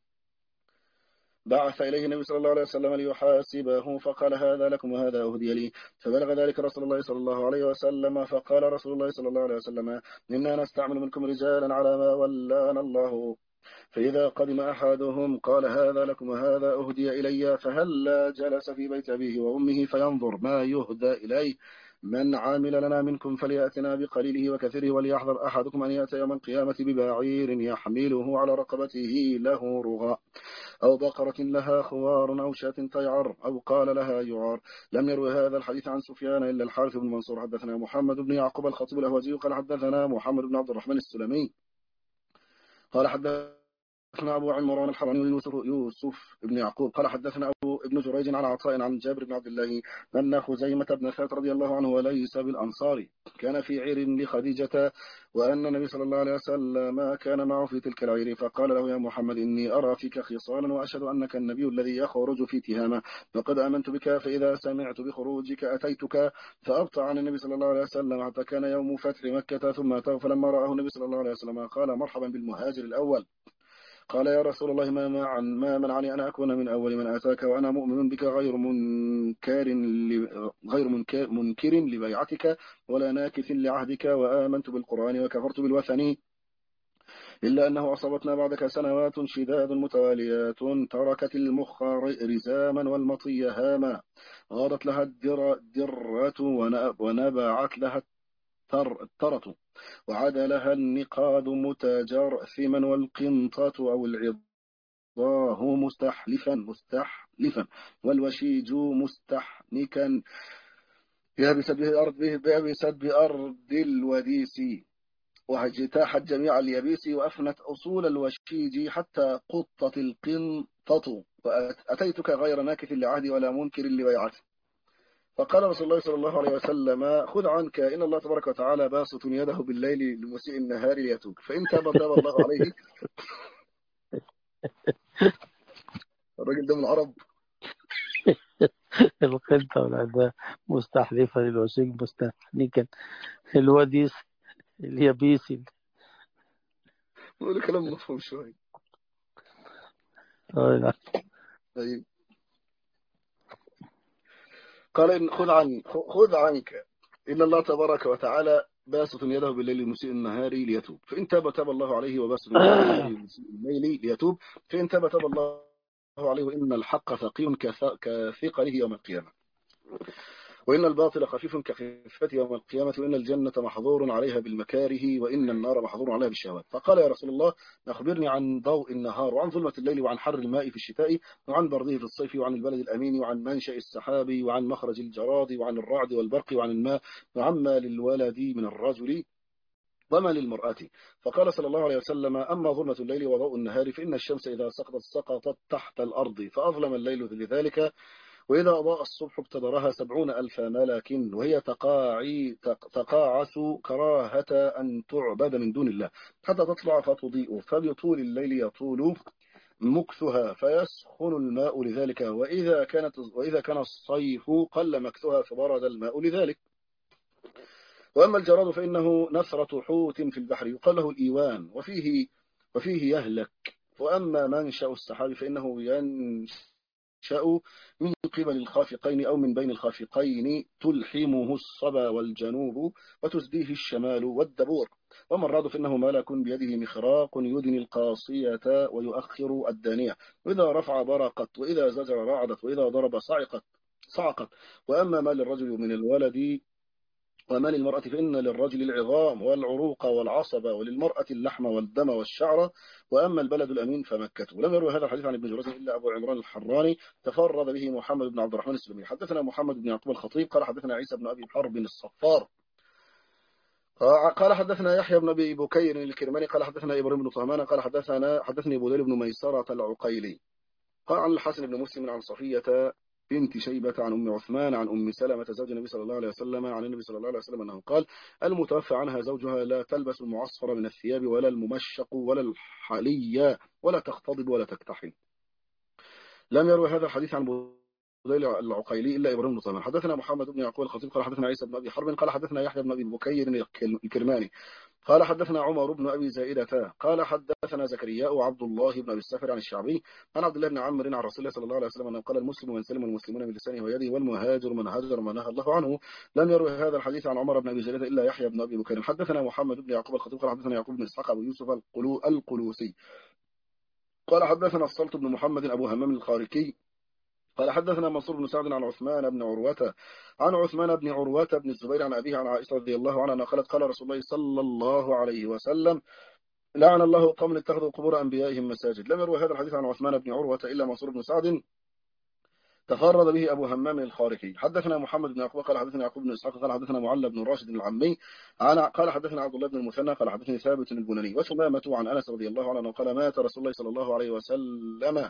بعث إليه النبي صلى الله عليه وسلم ليحاسبه فقال هذا لكم وهذا أهدي لي. فبلغ ذلك رسول الله صلى الله عليه وسلم فقال رسول الله صلى الله عليه وسلم إنا نستعمل منكم رجالا على ما ولانا الله فإذا قدم أحدهم قال هذا لكم وهذا أهدي إلي فهلا جلس في بيت أبيه وأمه فينظر ما يهدى إليه من عامل لنا منكم فليأتنا بقليله وكثيره وليحذر أحدكم أن يأتي يوم القيامة ببعير يحمله على رقبته له رغاء أو بقرة لها خوار أو شاة تيعر أو قال لها يعار. لم يروي هذا الحديث عن سفيان إلا الحارث بن منصور. حدثنا محمد بن يعقوب الخطيب الأهوزي قال حدثنا محمد بن عبد الرحمن السلمي قال حدثنا حدثنا أبو عمران الحراني يوسف, يوسف بن يعقوب قال حدثنا أبو ابن جريج عن عطاء عن جابر بن عبد الله أن خزيمة بن ثابت رضي الله عنه وليس بالأنصاري كان في عير لخديجة وأن النبي صلى الله عليه وسلم كان معه في تلك العير فقال له يا محمد إني أرى فيك خصالا وأشهد أنك النبي الذي يخرج في تهامة فقد آمنت بك فإذا سمعت بخروجك أتيتك فأبطأ عن النبي صلى الله عليه وسلم حتى كان يوم فتح مكة ثم أتاه فلما رآه النبي صلى الله عليه وسلم قال مرحبا بالمهاجر الأول. قال يا رسول الله ما مع ما منعني أن أكون من أول من أتاك وأنا مؤمن بك غير منكر غير منكر, منكر لبيعتك ولا ناكث لعهدك وآمنت بالقرآن وكفرت بالوثن إلا أنه أصابتنا بعدك سنوات شداد متواليات تركت المخ رزاما والمطي هاما غارت لها الدرة ونبعت لها الترة وعاد لها النقاد متجرثما والقنطة أو العضاه مستحلفا مستح مستحلفا، والوشيج مستحنكا، يابست به الأرض به يابست بأرض الوديس، واجتاحت جميع اليابيس، وأفنت أصول الوشيج حتى قطت القنطة، وأتيتك غير ناكث لعهدي ولا منكر لبيعتي. فقال رسول الله صلى الله عليه وسلم: خذ عنك، إن الله تبارك وتعالى باسط يده بالليل لمسيء النهار ليتوب، فإن تاب تاب الله عليه. الراجل ده من العرب. القنطة والعداء مستحلفا، الوشيج مستحنكا، الوديس اليبيسي. بيقول كلام مفهوم شوية. آه، طيب، قال إن خذ عن خذ عنك إن الله تبارك وتعالى باسط يده بالليل لمسيء النهار ليتوب، فإن تاب تاب الله عليه، وباسط يده بالنهار لمسيء الليل ليتوب، فإن تاب تاب الله عليه، وإن الحق ثقيل كثقله يوم القيامة، وإن الباطل خفيف كخفته يوم القيامة، وإن الجنة محظور عليها بالمكاره، وإن النار محظور عليها بالشهوات. فقال: يا رسول الله، أخبرني عن ضوء النهار، وعن ظلمة الليل، وعن حر الماء في الشتاء، وعن برده في الصيف، وعن البلد الأمين، وعن منشأ السحاب، وعن مخرج الجراد، وعن الرعد والبرق، وعن الماء، وعما للولد من الرجل وما للمرأة. فقال صلى الله عليه وسلم: أما ظلمة الليل وضوء النهار، فإن الشمس إذا سقطت سقطت تحت الأرض فأظلم الليل لذلك، وإذا أضاء الصبح ابتدرها سبعون ألف ملك، وهي تقاعي تقاعس كراهة أن تعبد من دون الله، حتى تطلع فتضيء، فبطول الليل يطول مكثها فيسخن الماء لذلك، وإذا كانت وإذا كان الصيف قل مكثها فبرد الماء لذلك. وأما الجراد فإنه نثرة حوت في البحر يقال له الإيوان، وفيه وفيه يهلك. وأما منشأ السحاب فإنه ينشأ من قبل الخافقين أو من بين الخافقين، تلحمه الصبا والجنوب، وتسديه الشمال والدبور. وأما الرعد فإنه ملك بيده مخراق يدني القاصية ويؤخر الدانية، وإذا رفع برقت، وإذا زجر رعدت، وإذا ضرب صعقت صعقت. وأما ما للرجل من الولد وما للمرأة فإن للرجل العظام والعروق والعصب، وللمرأة اللحم والدم والشعر. وأما البلد الأمين فمكة. ولم يروي هذا الحديث عن ابن جريج إلا أبو عمران الحراني، تفرد به محمد بن عبد الرحمن السلمي. حدثنا محمد بن يعقوب الخطيب قال حدثنا عيسى بن أبي حرب الصفار قال حدثنا يحيى بن أبي بكير الكرماني قال حدثنا إبراهيم بن طهمان قال حدثنا حدثني بديل بن ميسرة العقيلي قال عن الحسن بن مسلم عن صفية بنت شيبة عن أم عثمان عن أم سلمة زوج النبي صلى الله عليه وسلم عن النبي صلى الله عليه وسلم أنه قال: المتوفى عنها زوجها لا تلبس المعصفر من الثياب ولا الممشق ولا الحلي ولا تختضب ولا تكتحل. لم يروي هذا الحديث عن بديل العقيلي إلا إبراهيم بن طهمان. حدثنا محمد بن يعقوب الخطيب قال حدثنا عيسى بن أبي حرب قال حدثنا يحيى بن أبي بكير الكرماني قال حدثنا عمر بن أبي زائدة قال حدثنا زكريا وعبد الله بن أبي السفر عن الشعبي عن عبد الله بن عمرو عن رسول الله صلى الله عليه وسلم أنه قال: المسلم من سلم المسلمون من لسانه ويده، والمهاجر من هاجر ما نهى الله عنه. لم يروي هذا الحديث عن عمر بن أبي زائدة إلا يحيى بن أبي بكير. حدثنا محمد بن يعقوب الخطيب قال حدثنا يعقوب بن إسحاق أبو يوسف القلو القلوسي قال حدثنا الصلت بن محمد أبو همام الخاركي قال حدثنا منصور بن سعد عن عثمان بن عروة عن عثمان بن عروة بن الزبير عن أبيه عن عائشة رضي الله عنها قالت: قال رسول الله صلى الله عليه وسلم: لعن الله قوم اتخذوا قبور أنبيائهم مساجد. لم يروي هذا الحديث عن عثمان بن عروة إلا منصور بن سعد، تفرد به أبو همام الخارقي. حدثنا محمد بن يعقوب قال حدثنا يعقوب بن إسحاق قال حدثنا معلى بن راشد العمي عن قال حدثنا عبد الله بن المثنى قال حدثني ثابت البناني وثمامة عن أنس رضي الله عنه قال: مات رسول الله صلى الله عليه وسلم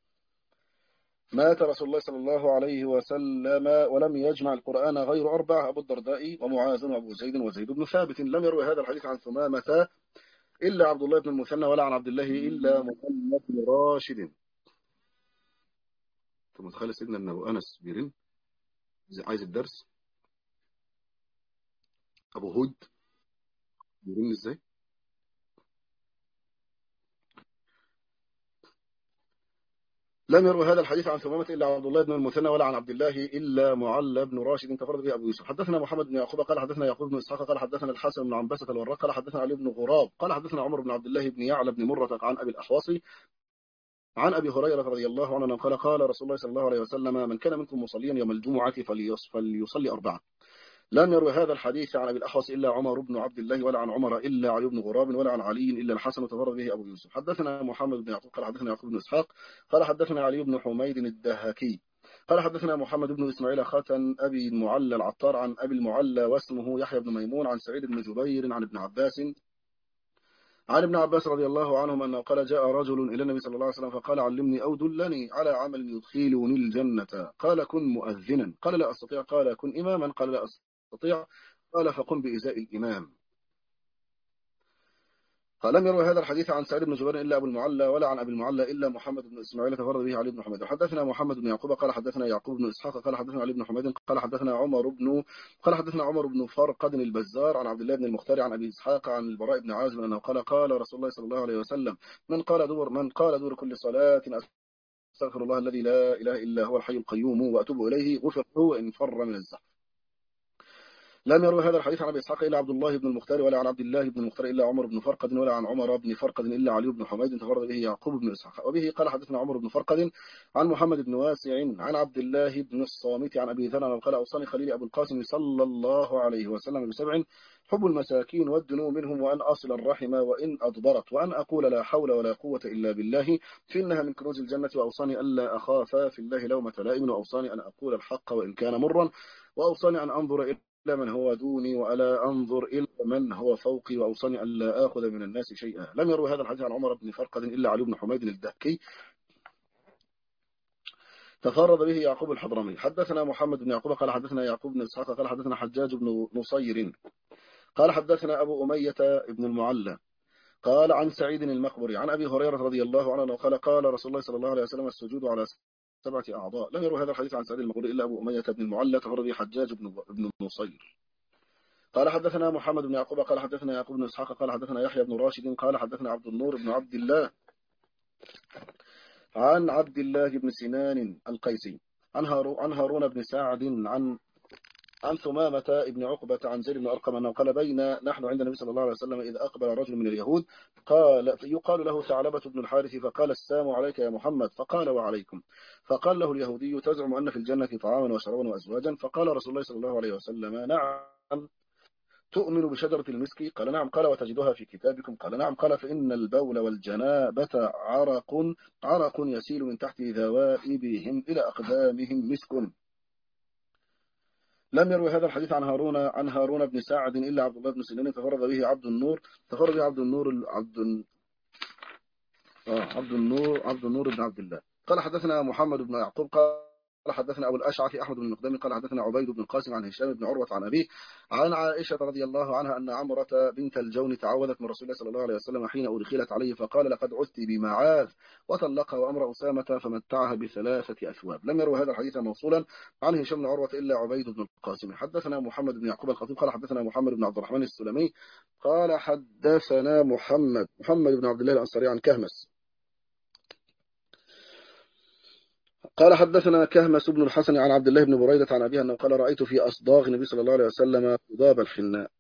مات رسول الله صلى الله عليه وسلم ولم يجمع القرآن غير أربع: أبو الدرداء ومعاذ وأبو زيد وزيد بن ثابت. لم يروي هذا الحديث عن ثمامة إلا عبد الله بن المثنى، ولا عن عبد الله إلا محمد بن راشد. أنت متخيل سيدنا أن أبو أنس بيرن عايز الدرس؟ أبو هود بيرن إزاي؟ لم يروي هذا الحديث عن ثمامة إلا عبد الله بن المثنى، ولا عن عبد الله إلا معلى بن راشد تفرد به أبو يوسف. حدثنا محمد بن يعقوب قال حدثنا يعقوب بن إسحاق قال حدثنا الحسن بن عنبسة الوراق قال حدثنا علي بن غراب قال حدثنا عمر بن عبد الله بن يعلى بن مرة عن أبي الأحواصي عن أبي هريرة رضي الله عنه قال: قال رسول الله صلى الله عليه وسلم: من كان منكم مصليا يوم الجمعة فليصلي أربعة: لم يروي هذا الحديث عن أبي الأحوص إلا عمر بن عبد الله، ولا عن عمر إلا علي بن غراب، ولا عن علي إلا الحسن، وتفرد به أبو يوسف. حدثنا محمد بن يعقوب قال حدثنا يعقوب بن إسحاق قال حدثنا علي بن حميد الدهكي قال حدثنا محمد بن إسماعيل ختن أبي المعلى العطار عن أبي المعلى واسمه يحيى بن ميمون عن سعيد بن جبير عن ابن عباس عن ابن عباس رضي الله عنهما أنه قال جاء رجل إلى النبي صلى الله عليه وسلم فقال علمني أو دلني على عمل يدخلني الجنة. قال كن مؤذنا. قال لا أستطيع. قال كن إماما. قال لا أستطيع. قال فقم بإزاء الإمام. قال لم يروي هذا الحديث عن سعيد بن جبير إلا أبو المعلى، ولا عن أبي المعلى إلا محمد بن إسماعيل تفرد به علي بن حميد. حدثنا محمد بن يعقوب قال حدثنا يعقوب بن إسحاق قال حدثنا علي بن حميد قال حدثنا عمر بن قال حدثنا عمر بن فرقد البزار عن عبد الله بن المختار عن أبي إسحاق عن البراء بن عازب أنه قال قال رسول الله صلى الله عليه وسلم من قال دور من قال دور كل صلاة أستغفر الله الذي لا إله إلا هو الحي القيوم وأتوب إليه غفر له وإن فر من الزحف. لم يروي هذا الحديث عن ابي اسحاق الا عبد الله بن المختار، ولا عن عبد الله بن المختار الا عمر بن فرقد، ولا عن عمر بن فرقد الا علي بن حميد تفرد به يعقوب بن اسحاق. وبه قال حدثنا عمر بن فرقد عن محمد بن واسع عن عبد الله بن الصامت عن ابي ذر قال اوصاني خليلي ابو القاسم صلى الله عليه وسلم بسبع: حب المساكين والدنو منهم، وان اصل الرحم وان ادبرت، وان اقول لا حول ولا قوه الا بالله فانها من كنوز الجنه، واوصاني الا اخاف في الله لومه لائم، واوصاني ان اقول الحق وان كان مرا، واوصاني ان انظر الى إلا من هو دوني وألا أنظر إلا من هو فوقي، وأوصاني أن لا آخذ من الناس شيئا. لم يروي هذا الحديث عن عمر بن فرقد إلا علي بن حميد الدهكي تفرد به يعقوب الحضرمي. حدثنا محمد بن يعقوب قال حدثنا يعقوب بن إسحاق قال حدثنا حجاج بن نصير قال حدثنا أبو أمية بن المعلى قال عن سعيد المقبري عن أبي هريرة رضي الله عنه قال قال رسول الله صلى الله عليه وسلم السجود على سبعة أعضاء. لم يروي هذا الحديث عن سعيد المقبري إلا أبو أمية بن المعلى تفرد به حجاج بن نصير قال حدثنا محمد بن يعقوب قال حدثنا يعقوب بن اسحاق قال حدثنا يحيى بن راشد قال حدثنا عبد النور بن عبد الله عن عبد الله بن سنان القيسي عن عن هارون بن سعد عن عن ثمامة بن عقبة عن زيد بن أرقم أنه قال بين نحن عند النبي صلى الله عليه وسلم إذ أقبل رجل من اليهود قال يقال له ثعلبة بن الحارث فقال السلام عليك يا محمد فقال وعليكم. فقال له اليهودي تزعم أن في الجنة طعاما وشرابا وأزواجا؟ فقال رسول الله صلى الله عليه وسلم نعم. تؤمن بشجرة المسك؟ قال نعم. قال وتجدها في كتابكم؟ قال نعم. قال فإن البول والجنابة عرق عرق يسيل من تحت ذوائبهم إلى أقدامهم مسك. لم يروي هذا الحديث عن هارون عن هارون بن سعد إلا عبد الله بن سنان تفرد به عبد النور تفرد به عبد النور عبد آه عبد النور عبد النور بن عبد الله. قال حدثنا محمد بن يعقوب قال حدثنا أبو الأشعث أحمد بن المقدام قال حدثنا عبيد بن القاسم عن هشام بن عروة عن أبيه عن عائشة رضي الله عنها أن عمرة بنت الجون تعوذت من رسول الله صلى الله عليه وسلم حين أدخلت عليه فقال لقد عذت بمعاذ، وطلقها وأمر أسامة فمتعها بثلاثة أثواب. لم يروي هذا الحديث موصولا عن هشام بن عروة إلا عبيد بن القاسم. حدثنا محمد بن يعقوب الخطيب قال حدثنا محمد بن عبد الرحمن السلمي قال حدثنا محمد محمد بن عبد الله الأنصاري عن كهمس قال حدثنا كهمس بن الحسن عن عبد الله بن بريدة عن أبيه أنه قال رأيت في أصداغ النبي صلى الله عليه وسلم ذباب الحناء.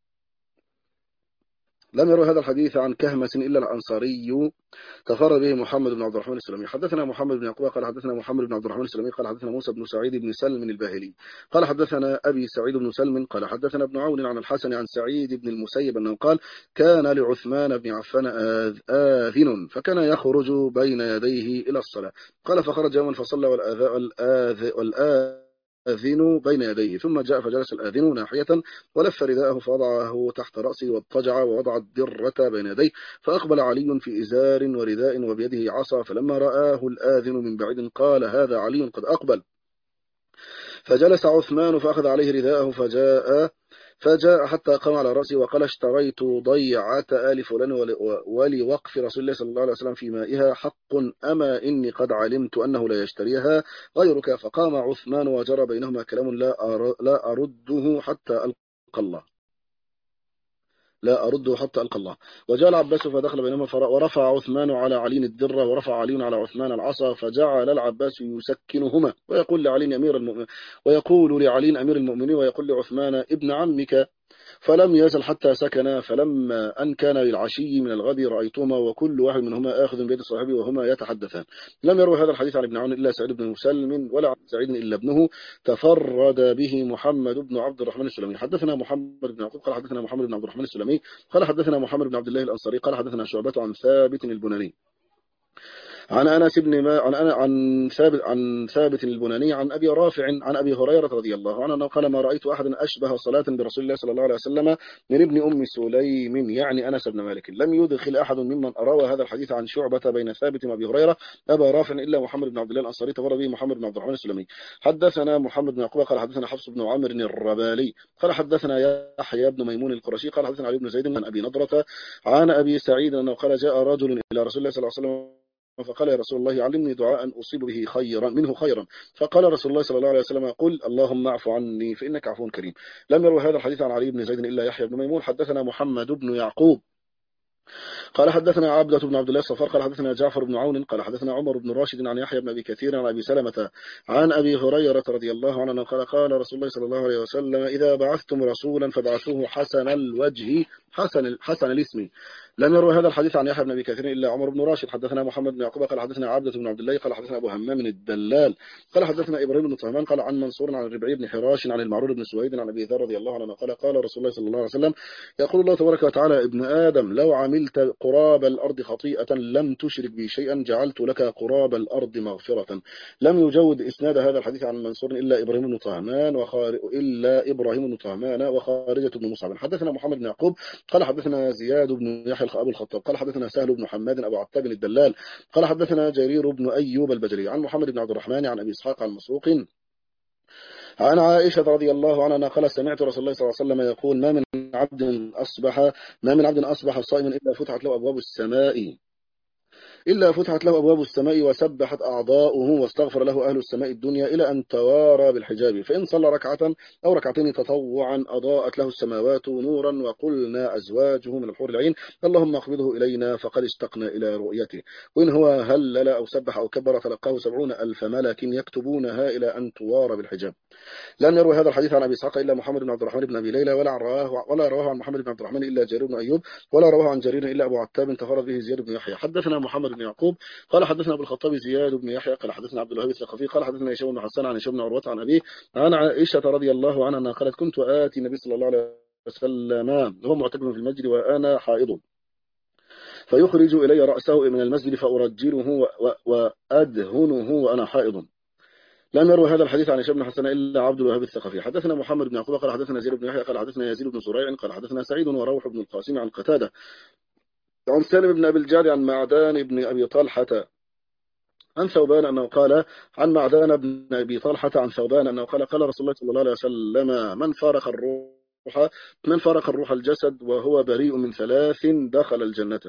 لم يروي هذا الحديث عن كهمس إلا الأنصاري تفرد به محمد بن عبد الرحمن السلمي. حدثنا محمد بن يعقوب قال حدثنا محمد بن عبد الرحمن السلمي قال حدثنا موسى بن سعيد بن سلم الباهلي قال حدثنا أبي سعيد بن سلم قال حدثنا ابن عون عن الحسن عن سعيد بن المسيب أنه قال كان لعثمان بن عفان آذن فكان يخرج بين يديه إلى الصلاة. قال فخرج يوما فصلى والآذ والآذ الآذن بين يديه ثم جاء فجلس الآذن ناحية ولف رداءه فوضعه تحت رأسه واضطجع ووضع الدرة بين يديه فأقبل علي في إزار ورداء وبيده عصا فلما رآه الآذن من بعيد قال هذا علي قد أقبل. فجلس عثمان فأخذ عليه رداءه فجاء فجاء حتى قام على رأسه وقال اشتريت ضيعة آل فلان ولوقف رسول الله صلى الله عليه وسلم في مائها حق أما إني قد علمت أنه لا يشتريها غيرك. فقام عثمان وجرى بينهما كلام لا لا أرده حتى ألقى الله لا أرده حتى ألقى الله. وجاء العباس فدخل بينهما ورفع عثمان على علي الدرة ورفع علي على عثمان العصا فجعل العباس يسكنهما ويقول لعلي أمير المؤمنين ويقول لعلي أمير المؤمنين ويقول لعثمان ابن عمك فلم يزل حتى سكنا، فلما أن كان للعشي من الغد رأيتهما وكل واحد منهما آخذ بيد صاحبه وهما يتحدثان. لم يروي هذا الحديث عن ابن عون إلا سعيد بن مسلم، ولا عن سعيد إلا ابنه، تفرد به محمد بن عبد الرحمن السلمي. حدثنا محمد بن يعقوب قال حدثنا محمد بن عبد الرحمن السلمي قال حدثنا محمد بن عبد الله الأنصاري قال حدثنا شعبة عن ثابت البناني عن انس بن ما عن أنا عن ثابت عن ثابت البناني عن ابي رافع عن ابي هريره رضي الله عنه قال ما رايت احدا اشبه صلاه برسول الله صلى الله عليه وسلم من ابن ام سليم، يعني انس بن مالك. لم يدخل احد ممن روى هذا الحديث عن شعبه بين ثابت وابي هريره ابا رافع الا محمد بن عبد الله الانصاري، تفرد به محمد بن عبد الرحمن السلمي. حدثنا محمد بن يعقوب قال حدثنا حفص بن عامر الربالي قال حدثنا يحيى بن ميمون القرشي قال حدثنا علي بن زيد عن ابي نضره عن ابي سعيد انه قال جاء رجل الى رسول الله صلى الله عليه وسلم فقال يا رسول الله علمني دعاء أصيب به خيرا منه خيرا، فقال رسول الله صلى الله عليه وسلم قل اللهم اعف عني فإنك عفو كريم. لم يروي هذا الحديث عن علي بن زيد إلا يحيى بن ميمون. حدثنا محمد بن يعقوب قال حدثنا عبدة بن عبد الله الصفار قال حدثنا جعفر بن عون قال حدثنا عمر بن راشد عن يحيى بن أبي كثير عن أبي سلمة عن أبي هريرة رضي الله عنه قال قال رسول الله صلى الله عليه وسلم إذا بعثتم رسولا فبعثوه حسن الوجه حسن حسن الاسم. لم يروي هذا الحديث عن يحيى بن ابي كثير الا عمر بن راشد. حدثنا محمد بن يعقوب قال حدثنا عبدة بن عبد الله قال حدثنا ابو همام الدلال قال حدثنا ابراهيم بن طهمان قال عن منصور عن الربعي بن حراش عن المعرور بن سويد عن ابي ذر رضي الله عنه قال قال رسول الله صلى الله عليه وسلم يقول الله تبارك وتعالى ابن ادم لو عملت قراب الارض خطيئة لم تشرك بي شيئا جعلت لك قراب الارض مغفرة. لم يجود اسناد هذا الحديث عن منصور الا ابراهيم بن طهمان وخار الا ابراهيم بن طهمان وخارجة بن مصعب. حدثنا محمد بن يعقوب قال حدثنا زياد بن يحيى ابو الخطاب قال حدثنا سهل بن حماد ابو عتاب الدلال قال حدثنا جرير بن ايوب البجلي عن محمد بن عبد الرحمن عن ابي اسحاق عن مسروق عن عائشة رضي الله عنها قال سمعت رسول الله صلى الله عليه وسلم يقول ما من عبد اصبح ما من عبد اصبح صائما الا فتحت له ابواب السماء إلا فتحت له أبواب السماء وسبحت أعضاؤه واستغفر له أهل السماء الدنيا إلى أن توارى بالحجاب، فإن صلى ركعة أو ركعتين تطوعا أضاءت له السماوات نورا وقلنا أزواجه من الحور العين اللهم اقبضه إلينا فقد اشتقنا إلى رؤيته، وإن هو هلل أو سبح أو كبر تلقاه سبعون ألف ملك يكتبونها إلى أن توارى بالحجاب. لم يروي هذا الحديث عن أبي إسحاق إلا محمد بن عبد الرحمن بن أبي ليلى ولا رواه ولا رواه عن محمد بن عبد الرحمن إلا جرير بن أيوب ولا رواه عن جرير إلا أبو عتاب تفرد به زياد بن يحيى. حدثنا محمد بن يعقوب قال حدثنا أبو الخطاب زياد بن يحيى قال حدثنا عبد الوهاب الثقفي قال حدثنا هشام بن حسان عن هشام بن عروة عن أبيه عن عائشة رضي الله عنها أنها قالت كنت آتي النبي صلى الله عليه وسلم وهو معتكف في المسجد وأنا حائض فيخرج إلي رأسه من المسجد فأرجله وأدهنه وأنا حائض. لم يروي هذا الحديث عن هشام بن حسان إلا عبد الوهاب الثقفي. حدثنا محمد بن يعقوب قال حدثنا زيد بن يحيى قال حدثنا يزيد بن زريع قال حدثنا سعيد وروح بن القاسم عن قتادة عن سالم بن أبي الجعد عن معدان بن أبي طلحة عن ثوبان أنه قال عن معدان بن أبي طلحة عن ثوبان أنه قال قال رسول الله صلى الله عليه وسلم من فارق الروح من فارق الروح الجسد وهو بريء من ثلاث دخل الجنة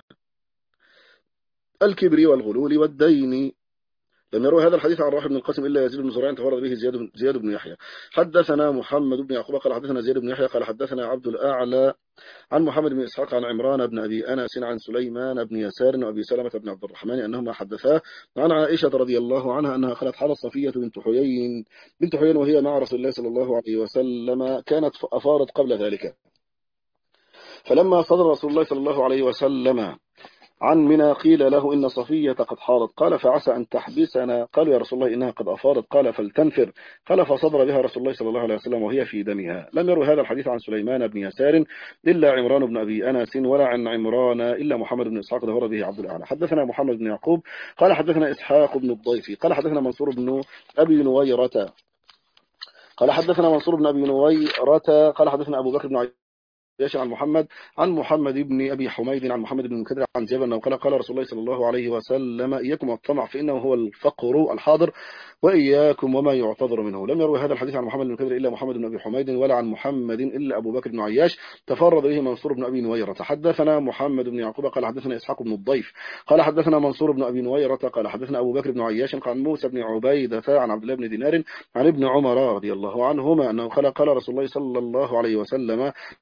الكبر والغلول والدين. لم يروي هذا الحديث عن راح بن القاسم إلا يزيد بن زريع تفرد به زياد بن, زياد بن يحيى. حدثنا محمد بن يعقوب قال حدثنا زياد بن يحيى قال حدثنا عبد الأعلى عن محمد بن إسحاق عن عمران بن أبي أنس عن سليمان بن يسار وأبي سلمة بن عبد الرحمن أنهما حدثا عن عائشة رضي الله عنها أنها قالت حالت صفية بنت حيين بنت حيين وهي مع رسول الله صلى الله عليه وسلم كانت أفارت قبل ذلك، فلما صدر رسول الله صلى الله عليه وسلم عن منى قيل له إن صفية قد حاضت قال فعسى أن تحبسنا قالوا يا رسول الله إنها قد أفاضت قال فلتنفر قال فصدر بها رسول الله صلى الله عليه وسلم وهي في دمها. لم يروي هذا الحديث عن سليمان بن يسار إلا عمران بن أبي أنس ولا عن عمران إلا محمد بن إسحاق ظهر به عبد الأعلى. حدثنا محمد بن يعقوب قال حدثنا إسحاق بن الضيفي قال حدثنا منصور بن أبي نويرة قال حدثنا منصور بن أبي نويرة قال حدثنا أبو بكر بن عن محمد عن محمد بن أبي حميد عن محمد بن المكدر عن زياد أنه قال قال رسول الله صلى الله عليه وسلم إياكم والطمع فإنه هو الفقر الحاضر وإياكم وما يعتذر منه. لم يروي هذا الحديث عن محمد بن المكدر إلا محمد بن أبي حميد ولا عن محمد إلا أبو بكر بن عياش تفرد به منصور بن أبي نويرة. حدثنا محمد بن يعقوب قال حدثنا إسحاق بن الضيف قال حدثنا منصور بن أبي نويرة قال حدثنا أبو بكر بن عياش عن موسى بن عبيدة عن عبد الله بن دينار عن ابن عمر رضي الله عنهما أنه قال قال رسول الله صلى الله عليه وسلم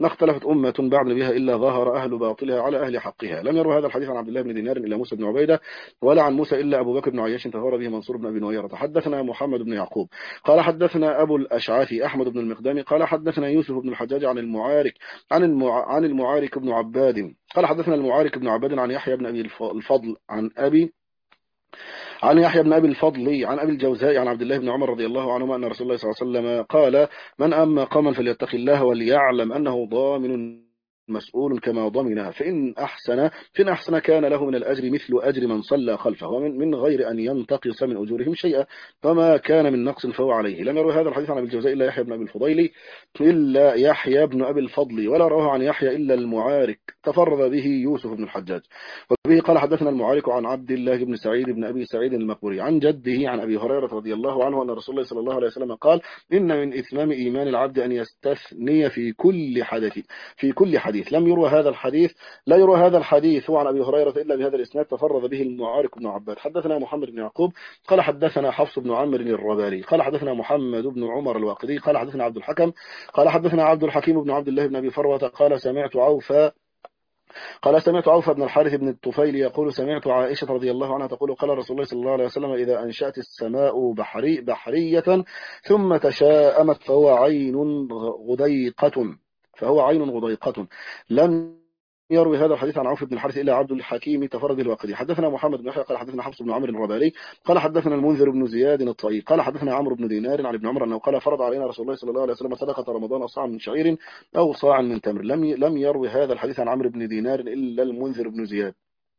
ما اختلفت أمة بعد نبيها إلا ظهر أهل باطلها على أهل حقها. لم يروا هذا الحديث عن عبد الله بن دينار إلا موسى بن عبيدة، ولا عن موسى إلا أبو بكر بن عياش تظاهر به منصور بن أبي نويرة. حدثنا محمد بن يعقوب قال حدثنا أبو الأشعاث أحمد بن المقدام قال حدثنا يوسف بن الحجاج عن المعارك عن المع... عن المعارك بن عباد قال حدثنا المعارك بن عباد عن يحيى بن أبي الفضل عن أبي عن يحيى بن أبي الفضل عن أبي الجوزاء عن عبد الله بن عمر رضي الله عنهما أن رسول الله صلى الله عليه وسلم قال: من أما قوما فليتق الله وليعلم أنه ضامن مسؤول كما ضمن، فإن أحسن فإن أحسن كان له من الأجر مثل أجر من صلى خلفه، ومن من غير أن ينتقص من أجورهم شيئا، وما كان من نقص فهو عليه. لم يروي هذا الحديث عن أبي الجوزاء إلا يحيى بن أبي الفضيل إلا يحيى بن أبي الفضل، ولا رواه عن يحيى إلا المعارك، تفرد به يوسف بن الحجاج. وبه قال حدثنا المعارك عن عبد الله بن سعيد بن أبي سعيد المقبوري عن جده عن أبي هريرة رضي الله عنه أن رسول الله صلى الله عليه وسلم قال: إن من إتمام إيمان العبد أن يستثني في كل حدث في كل حديث. لم يروى هذا الحديث لا يروى هذا الحديث عن أبي هريرة إلا بهذا الإسناد، تفرد به المعارك بن عباد. حدثنا محمد بن يعقوب قال حدثنا حفص بن عمرو الربالي قال حدثنا محمد بن عمر الواقدي قال حدثنا عبد الحكم قال حدثنا عبد الحكيم بن عبد الله بن أبي فروة قال سمعت عوفا قال سمعت عوف بن الحارث بن الطفيل يقول: سمعت عائشة رضي الله عنها تقول: قال رسول الله صلى الله عليه وسلم: إذا أنشأت السماء بحري بحرية ثم تشاءمت فهو عين غديقة فهو عين غديقة. لم يروي هذا الحديث عن عوف بن الحارث إلا عبد الحكيم، تفرد الواقدي. حدثنا محمد بن يحيى قال حدثنا حفص بن عمرو الربالي قال حدثنا المنذر بن زياد الطائي قال حدثنا عمرو بن دينار عن ابن عمر أنه قال: فرض علينا رسول الله صلى الله عليه وسلم صدقة رمضان صاع من شعير أو صاع من تمر. لم لم يروي هذا الحديث عن عمرو بن دينار إلا المنذر بن زياد.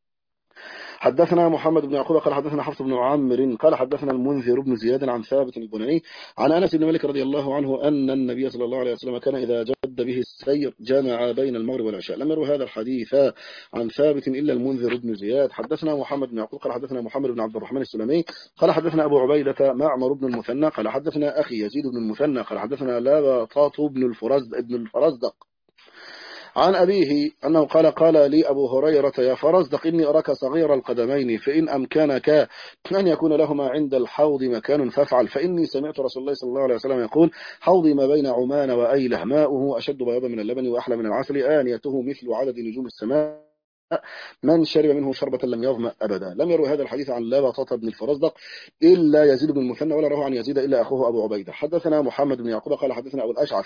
حدثنا محمد بن يعقوب قال حدثنا حفص بن عمرو قال حدثنا المنذر بن زياد عن ثابت البناني عن أنس بن مالك رضي الله عنه أن النبي صلى الله عليه وسلم كان إذا جد به السير جمع بين المغرب والعشاء. لم يروي هذا الحديث عن ثابت إلا المنذر بن زياد. حدثنا محمد بن يعقوب قال حدثنا محمد بن عبد الرحمن السلمي قال حدثنا أبو عبيدة معمر بن المثنى قال حدثنا أخي يزيد بن المثنى قال حدثنا لبطاط بن الفرزد ابن الفرزدق عن أبيه أنه قال: قال لي أبو هريرة: يا فرزدق، إني أراك صغير القدمين، فإن أمكنك أن يكون لهما عند الحوض مكان فافعل، فإني سمعت رسول الله صلى الله عليه وسلم يقول: حوضي ما بين عمان وأيله، ماؤه أشد بياضا من اللبن وأحلى من العسل، آنيته مثل عدد نجوم السماء، من شرب منه شربة لم يظمأ أبدا. لم يروي هذا الحديث عن لبطة بن الفرزدق إلا يزيد بن المثنى، ولا رواه عن يزيد إلا أخوه أبو عبيدة. حدثنا محمد بن يعقوب قال حدثنا أبو الأشعث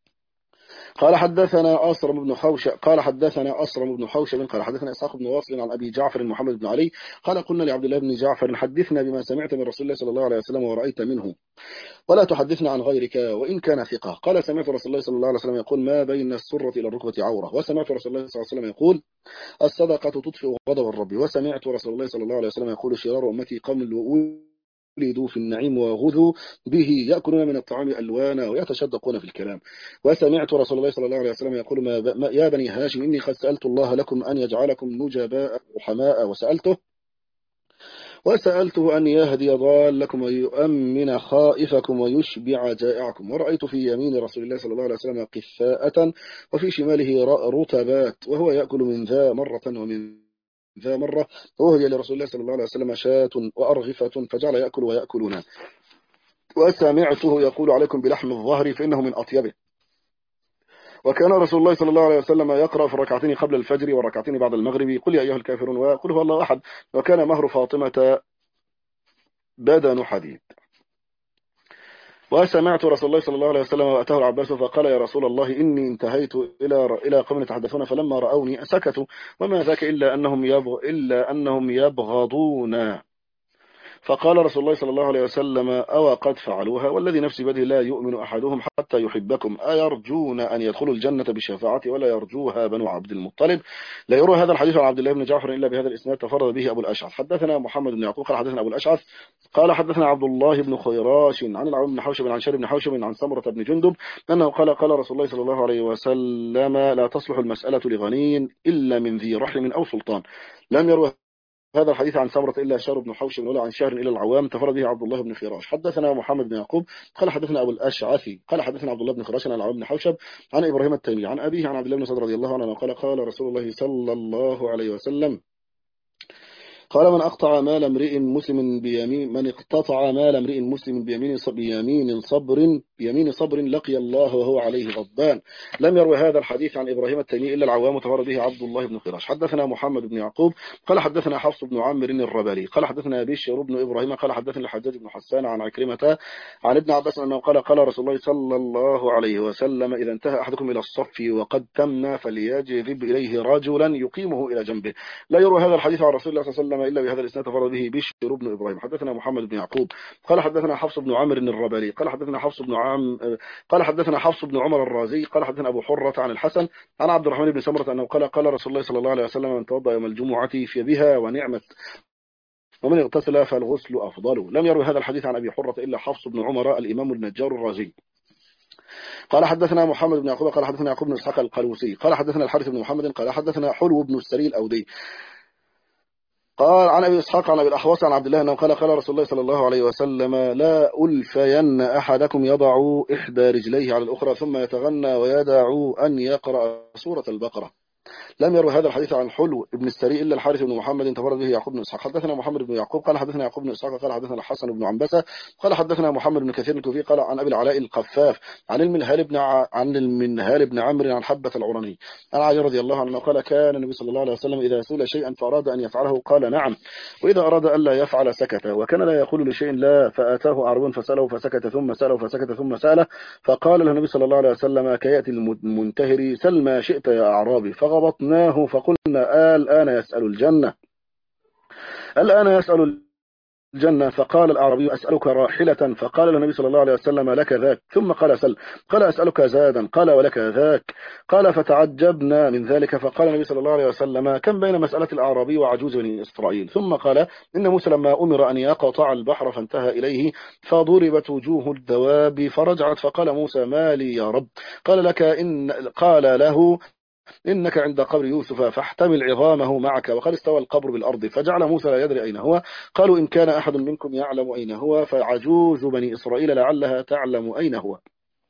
قال حدثنا أسرم بن حوشب قال حدثنا أسرم بن حوشب قال حدثنا إسحاق بن واصل عن أبي جعفر محمد بن علي قال: قلنا لعبد الله بن جعفر: حدثنا بما سمعت من رسول الله صلى الله عليه وسلم ورأيت منه، ولا تحدثنا عن غيرك وإن كان ثقة. قال: سمعت رسول الله صلى الله عليه وسلم يقول: ما بين السرة إلى الركبة عورة. وسمعت رسول الله صلى الله عليه وسلم يقول: الصدقة تطفئ غضب الرب. وسمعت رسول الله صلى الله عليه وسلم يقول: شرار أمتي قوم ولدوا في النعيم وغذوا به، يأكلون من الطعام ألوانا ويتشدقون في الكلام. وسمعت رسول الله صلى الله عليه وسلم يقول: ما ب... ما يا بني هاشم، إني قد سألت الله لكم أن يجعلكم نجباء رحماء، وسألته وسألته أن يهدي ضالكم ويؤمن خائفكم ويشبع جائعكم. ورأيت في يمين رسول الله صلى الله عليه وسلم قثاءة وفي شماله رطبات، وهو يأكل من ذا مرة ومن ذا مرة. وهي لرسول الله صلى الله عليه وسلم شاة وأرغفة، فجعل يأكل ويأكلون. وسمعته يقول: عليكم بلحم الظهر فإنه من أطيبه. وكان رسول الله صلى الله عليه وسلم يقرأ في الركعتين قبل الفجر والركعتين بعد المغرب: قل يا أيها الكافرون وقل هو الله أحد. وكان مهر فاطمة بدن حديد. وسمعت رسول الله صلى الله عليه وسلم وأتاه العباس فقال: يا رسول الله، إني انتهيت إلى إلى قوم يتحدثون فلما رأوني سكتوا، وما ذاك إلا أنهم يبغ إلا أنهم يبغضون. فقال رسول الله صلى الله عليه وسلم: أو قد فعلوها والذي نفسي بيده لا يؤمن أحدهم حتى يحبكم، أيرجون أن يدخلوا الجنة بشفاعتي ولا يرجوها بنو عبد المطلب. لا يروى هذا الحديث عن عبد الله بن جعفر إلا بهذا الإسناد، تفرد به أبو الأشعث. حدثنا محمد بن يعقوب قال حدثنا أبو الأشعث قال حدثنا عبد الله بن خيراش عن العون بن حوشب عن شر بن حوشب عن سمرة بن جندب أنه قال: قال رسول الله صلى الله عليه وسلم: لا تصلح المسألة لغني إلا من ذي رحم أو سلطان. لم يروى هذا الحديث عن سمرة إلا شار بن حوشب ولا عن شهر إلى العوام، تفرد به عبد الله بن خراش. حدثنا محمد بن يعقوب قال حدثنا أبو الأشعثي قال حدثنا عبد الله بن خراش عن العوام بن حوشب عن إبراهيم التيمي عن أبيه عن عبد الله بن مسعود رضي الله عنه قال: قال رسول الله صلى الله عليه وسلم: قال: من أقطع مال امرئ مسلم بيمين من اقتطع مال امرئ مسلم بيمين بيمين صبر بيمين صبر لقي الله وهو عليه غضبان. لم يروي هذا الحديث عن إبراهيم التيمي إلا العوام، تفرد به عبد الله بن قراش. حدثنا محمد بن يعقوب قال حدثنا حفص بن عمرو الربالي قال حدثنا بشر بن إبراهيم قال حدثنا الحجاج بن حسان عن عكرمة عن ابن عباس أنه قال قال رسول الله صلى الله عليه وسلم إذا انتهى أحدكم إلى الصف وقد تم فليجذب إليه رجلا يقيمه إلى جنبه. لا يروى هذا الحديث عن رسول الله صلى الله عليه وسلم إلا بهذا الإسناد، تفرد به بشر بن إبراهيم. حدثنا محمد بن يعقوب قال حدثنا حفص بن عمرو الربالي قال حدثنا حفص بن عام قال حدثنا حفص بن عمر الرازي قال حدثنا أبو حرة عن الحسن عن عبد الرحمن بن سمرة أنه قال قال رسول الله صلى الله عليه وسلم من توضأ يوم الجمعة في بها ونعمت ومن اغتسل فالغسل أفضل. لم يروي هذا الحديث عن أبي حرة إلا حفص بن عمر الإمام النجار الرازي. قال حدثنا محمد بن يعقوب قال حدثنا يعقوب بن إسحاق القلوسي قال حدثنا الحارث بن محمد قال حدثنا حلو بن السري الأودي قال عن أبي إسحاق عن أبي الأحوص عن عبد الله أنه قال قال رسول الله صلى الله عليه وسلم لا ألفين أحدكم يضع إحدى رجليه على الأخرى ثم يتغنى ويدع أن يقرأ سورة البقرة. لم يروي هذا الحديث عن حلو ابن السري إلا الحارث بن محمد تفرد به يعقوب بن إسحاق. حدثنا محمد بن يعقوب قال حدثنا يعقوب بن إسحاق قال حدثنا الحسن بن عنبسة قال حدثنا محمد بن كثير الكوفي قال عن أبي العلاء القفاف عن المنهال بن ع... عن المنهال بن عمرو عن حبة العرني عن علي رضي الله عنه قال كان النبي صلى الله عليه وسلم إذا سئل شيئا فأراد أن يفعله قال نعم، وإذا أراد ألا يفعل سكت، وكان لا يقول لشيء لا فأتاه أعرابي فسأله فسكت ثم سأله فسكت ثم سأله فقال له النبي صلى الله عليه وسلم كيأتي المنتهر سل ما شئت يا أعرابي، فغبطناه فقلنا الآن يسأل الجنة الآن يسأل الجنة. فقال الأعرابي أسألك راحلة، فقال النبي صلى الله عليه وسلم لك ذاك، ثم قال سل، قال أسألك زادا، قال ولك ذاك، قال فتعجبنا من ذلك، فقال النبي صلى الله عليه وسلم كم بين مسألة الأعرابي وعجوز بني إسرائيل، ثم قال إن موسى لما أمر أن يقطع البحر فانتهى إليه فضربت وجوه الدواب فرجعت، فقال موسى ما لي يا رب، قال لك إن قال له إنك عند قبر يوسف فاحتمل عظامه معك، وقد استوى القبر بالأرض، فجعل موسى لا يدري أين هو، قالوا إن كان أحد منكم يعلم أين هو فعجوز بني إسرائيل لعلها تعلم أين هو،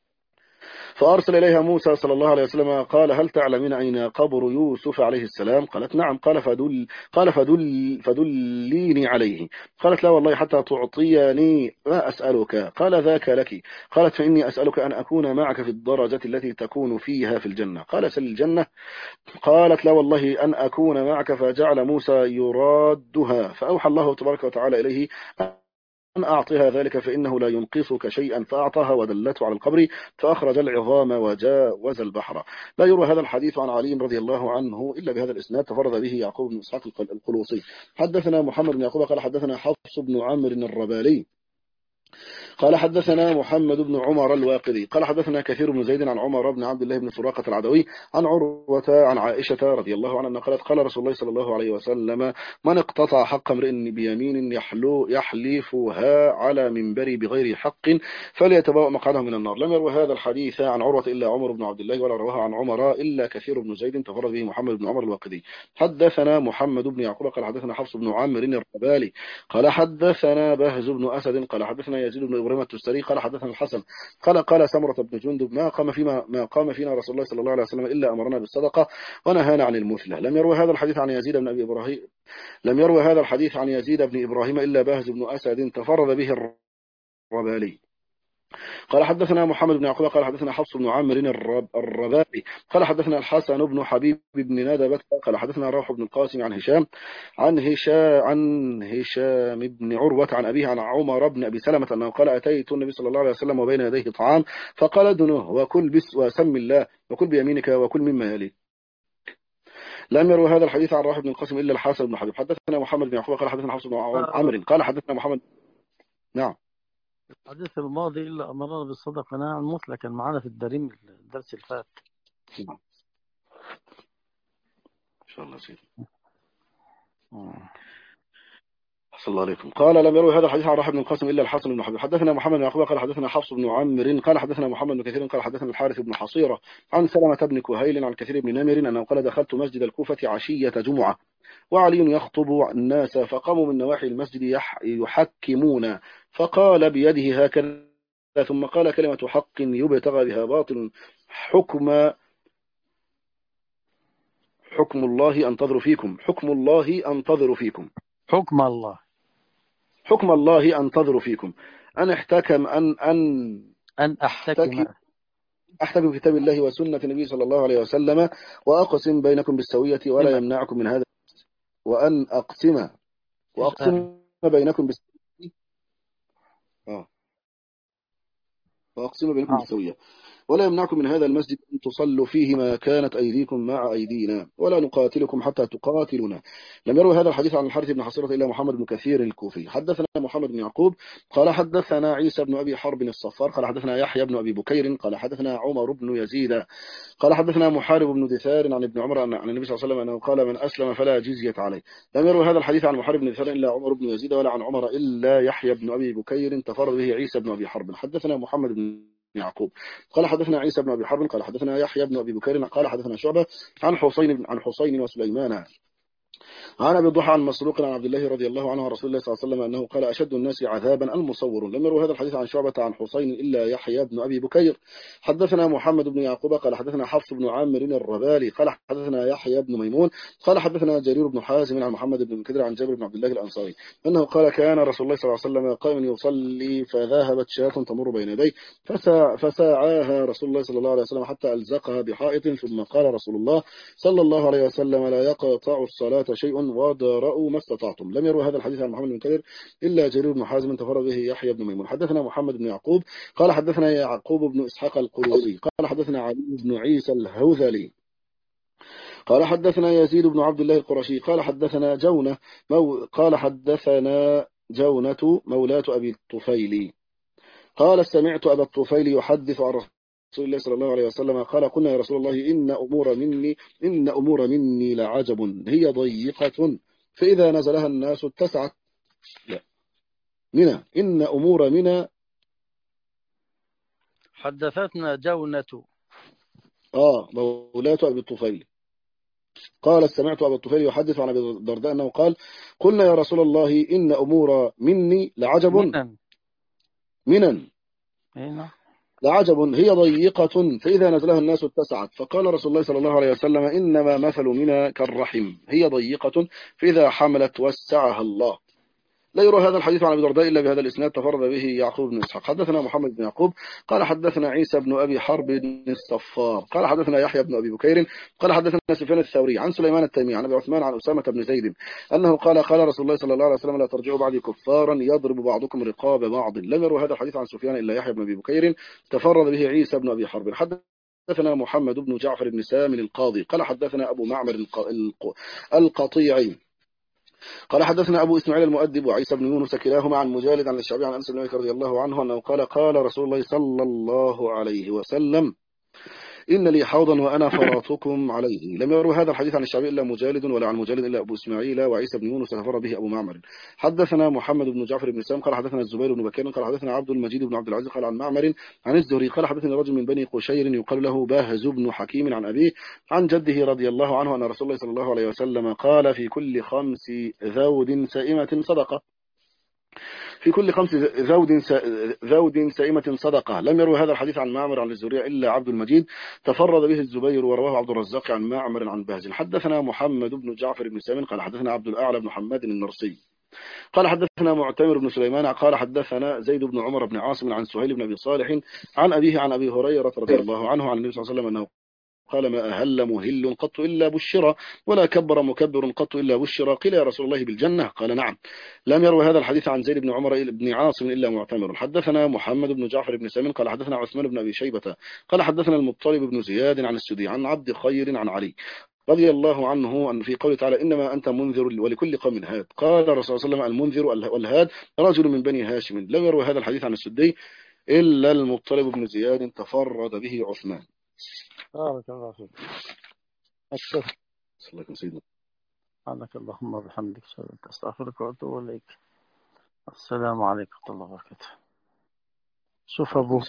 فأرسل إليها موسى صلى الله عليه وسلم قال هل تعلمين أين قبر يوسف عليه السلام؟ قالت نعم، قال فدل قال فدل فدليني عليه، قالت لا والله حتى تعطيني ما أسألك، قال ذاك لك، قالت فإني أسألك أن أكون معك في الدرجة التي تكون فيها في الجنة، قال سل الجنة، قالت لا والله أن أكون معك، فجعل موسى يرادها، فأوحى الله تبارك وتعالى إليه أن أعطيها ذلك فإنه لا ينقصك شيئا، فأعطاها ودلته على القبر فأخرج العظام وجاوز البحر. لا يروى هذا الحديث عن علي رضي الله عنه إلا بهذا الإسناد، تفرد به يعقوب بن إسحاق القلوصي. حدثنا محمد بن يعقوب قال حدثنا حفص بن عمرو الربالي قال حدثنا محمد بن عمر الواقدي قال حدثنا كثير بن زيد عن عمر بن عبد الله بن سراقة العدوي عن عروة عن عائشة رضي الله عنها قالت قال رسول الله صلى الله عليه وسلم من اقتطع حق امرئ بيمين يحلو يحلفها على منبري بغير حق فليتبوأ مقعده من النار. لم يروى هذا الحديث عن عروة إلا عمر بن عبد الله، ولا رواه عن عمر إلا كثير بن زيد، تفرد به محمد بن عمر الواقدي. حدثنا محمد بن يعقوب قال حدثنا حفص بن عمرو الربالي قال حدثنا بهز بن أسد قال حدثنا يزيد بن إبراهيم التستري قال حدثنا الحسن قال قال سمرة بن جندب ما قام فيما ما قام فينا رسول الله صلى الله عليه وسلم إلا أمرنا بالصدقة ونهانا عن المثلة. لم يروي هذا الحديث عن يزيد بن أبي إبراهيم لم يروي هذا الحديث عن يزيد بن إبراهيم إلا بهز بن أسد، تفرد به الربالي. قال حدثنا محمد بن يعقوب قال حدثنا حفص بن عمرو الربابي قال حدثنا الحسن بن حبيب بن ندبة قال حدثنا روح بن القاسم عن هشام عن هشام عن هشام بن عروة عن أبيه عن عمر بن أبي سلمة أنه قال أتيت النبي صلى الله عليه وسلم وبين يديه طعام فقال ادنه وكل بس وسم الله وكل بيمينك وكل مما يلي. لم يروي هذا الحديث عن روح بن القاسم إلا الحسن بن حبيب. حدثنا محمد بن يعقوب قال حدثنا حفص بن عمرو قال حدثنا محمد نعم الحديث الماضي إلا أمرنا بالصدقة نهى عن المثلى كان معنا في الدريم الدرس اللي فات. نعم إن شاء الله سيدي. صلى الله عليكم. قال لم يروي هذا الحديث عن روح بن القاسم إلا الحسن بن حبيب. حدثنا محمد بن يعقوب قال حدثنا حفص بن عمرو قال حدثنا محمد بن كثير قال حدثنا الحارث بن حصيرة عن سلمة بن كهيل عن كثير بن نمر أنه قال دخلت مسجد الكوفة عشية جمعة وعلي يخطب الناس فقاموا من نواحي المسجد يحكمون، فقال بيده هكذا ثم قال كلمة حق يبتغى بها باطل حكم حكم الله أنتظر فيكم حكم الله أنتظر فيكم حكم الله حكم الله أنتظر فيكم أن احتكم أن أن أن أحتكم. أحتكي أحتكم بكتاب الله وسنة النبي صلى الله عليه وسلم، وأقسم بينكم بالسوية ولا إما يمنعكم من هذا، وأن أقسم اسأل. وأقسم بينكم بالسوية آه. وأقسم بينكم آه. بالسوية ولا يمنعكم من هذا المسجد أن تصلوا فيه ما كانت أيديكم مع أيدينا، ولا نقاتلكم حتى تقاتلونا. لم يروي هذا الحديث عن الحارث بن حصيرة إلا محمد بن كثير الكوفي. حدثنا محمد بن يعقوب قال حدثنا عيسى بن أبي حرب الصفار قال حدثنا يحيى بن أبي بكير قال حدثنا عمر بن يزيد قال حدثنا محارب بن دثار عن ابن عمر عن النبي صلى الله عليه وسلم أنه قال من أسلم فلا جزية عليه. لم يروي هذا الحديث عن محارب بن دثار إلا عمر بن يزيد، ولا عن عمر إلا يحيى بن أبي بكير تفرد به عيسى بن أبي حرب. حدثنا محمد بن يعقوب قال حدثنا عيسى بن أبي حرب قال حدثنا يحيى بن أبي بكير قال حدثنا شعبة عن حسين عن حسين وسليمان عن ابي الضحى عن مسروق عن عبد الله رضي الله عنه عن رسول الله صلى الله عليه وسلم انه قال اشد الناس عذابا المصور. لم يروي هذا الحديث عن شعبة عن حسين الا يحيى بن ابي بكير. حدثنا محمد بن يعقوب قال حدثنا حفص بن عامر الربالي قال حدثنا يحيى بن ميمون قال حدثنا جرير بن حازم عن محمد بن كدر عن جابر بن عبد الله الانصاري انه قال كان رسول الله صلى الله عليه وسلم قائما يصلي فذهبت شاة تمر بين يديه فسا فساعاها رسول الله صلى الله عليه وسلم حتى الزقها بحائط، ثم قال رسول الله صلى الله عليه وسلم لا يقطع الصلاة شيء ودرأوا ما استطعتم. لم يروي هذا الحديث عن محمد بن كثير إلا جرير بن حازم تفرد به يحيى بن ميمون. حدثنا محمد بن يعقوب قال حدثنا يعقوب بن إسحاق القروسي قال حدثنا علي بن عيسى الهوذلي قال حدثنا يزيد بن عبد الله القرشي قال حدثنا جونة مو قال حدثنا جونة مولاة أبي الطفيل قال سمعت أبا الطفيل يحدث عن رسول الله صلى الله عليه وسلم قال قلنا يا رسول الله إن أمور مني إن أمور مني لعجب هي ضيقة فإذا نزلها الناس اتسعت. لا منى إن أمور منى حدثتنا جونة آه مولاة أبي الطفيل قال سمعت أبا الطفيل يحدث عن أبي الدرداء أنه قال قلنا يا رسول الله إن أمور مني لعجب منن منن هنا لعجب هي ضيقة فإذا نزلها الناس اتسعت. فقال رسول الله صلى الله عليه وسلم إنما مثل منى كالرحم هي ضيقة فإذا حملت وسعها الله. لا يروى هذا الحديث عن ابي الدرداء الا بهذا الاسناد تفرد به يعقوب بن اسحاق. حدثنا محمد بن يعقوب قال حدثنا عيسى بن ابي حرب بن الصفار قال حدثنا يحيى بن ابي بكير قال حدثنا سفيان الثوري عن سليمان التيمي عن ابي عثمان عن اسامه بن زيد انه قال قال رسول الله صلى الله عليه وسلم لا ترجعوا بعدي كفارا يضرب بعضكم رقاب بعض. لم يروى هذا الحديث عن سفيان الا يحيى بن ابي بكير تفرد به عيسى بن ابي حرب. حدثنا محمد بن جعفر بن سام القاضي قال حدثنا ابو معمر القطيعي قال حدثنا أبو إسماعيل المؤدب وعيسى بن يونس كلاهما عن مجالد عن الشعبي عن أنس بن مالك رضي الله عنه أنه قال قال رسول الله صلى الله عليه وسلم إن لي حوضا وأنا فراتكم عليه. لم يروي هذا الحديث عن الشعبي إلا مجالد ولا عن مجالد إلا أبو إسماعيل وعيسى بن يونس تفرد به أبو معمر. حدثنا محمد بن جعفر بن سام قال حدثنا الزبير بن بكير قال حدثنا عبد المجيد بن عبد العزيز قال عن معمر عن الزهري قال حدثني رجل من بني قشير يقال له باهز بن حكيم عن أبيه عن جده رضي الله عنه أن رسول الله صلى الله عليه وسلم قال في كل خمس ذود سائمة صدقة في كل خمس ذود ذود سائمة صدقة. لم يروي هذا الحديث عن معمر عن الزهري إلا عبد المجيد تفرد به الزبير ورواه عبد الرزاق عن معمر عن باهز. حدثنا محمد بن جعفر بن سامن قال حدثنا عبد الأعلى بن حماد النرسي قال حدثنا معتمر بن سليمان قال حدثنا زيد بن عمر بن عاصم عن سهيل بن أبي صالح عن أبيه عن أبي هريرة رضي الله عنه عن النبي صلى الله عليه وسلم أنه قال ما أهل مهل قط إلا بشرى ولا كبر مكبر قط إلا بشرى. قيل يا رسول الله بالجنة قال نعم. لم يروي هذا الحديث عن زيد بن عمر بن عاصم إلا معتمر. حدثنا محمد بن جعفر بن سامن قال حدثنا عثمان بن أبي شيبة قال حدثنا المطلب بن زياد عن السدي عن عبد خير عن علي رضي الله عنه أن في قوله تعالى إنما أنت منذر ولكل قوم هاد. قال الرسول صلى الله عليه وسلم المنذر والهاد رجل من بني هاشم. لم يروي هذا الحديث عن السدي إلا المطلب بن زياد تفرد به عثمان. بارك الله فيك. أكثر صلى الله عليه وسلم. سبحانك اللهم وبحمدك أستغفرك وأتوب إليك. السلام عليكم ورحمة الله وبركاته. شوف أبو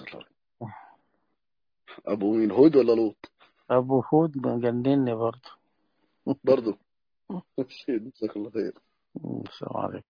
أبو مين هود ولا لوط؟ أبو هود مجنني برضه برضه. جزاك الله خير. السلام عليكم.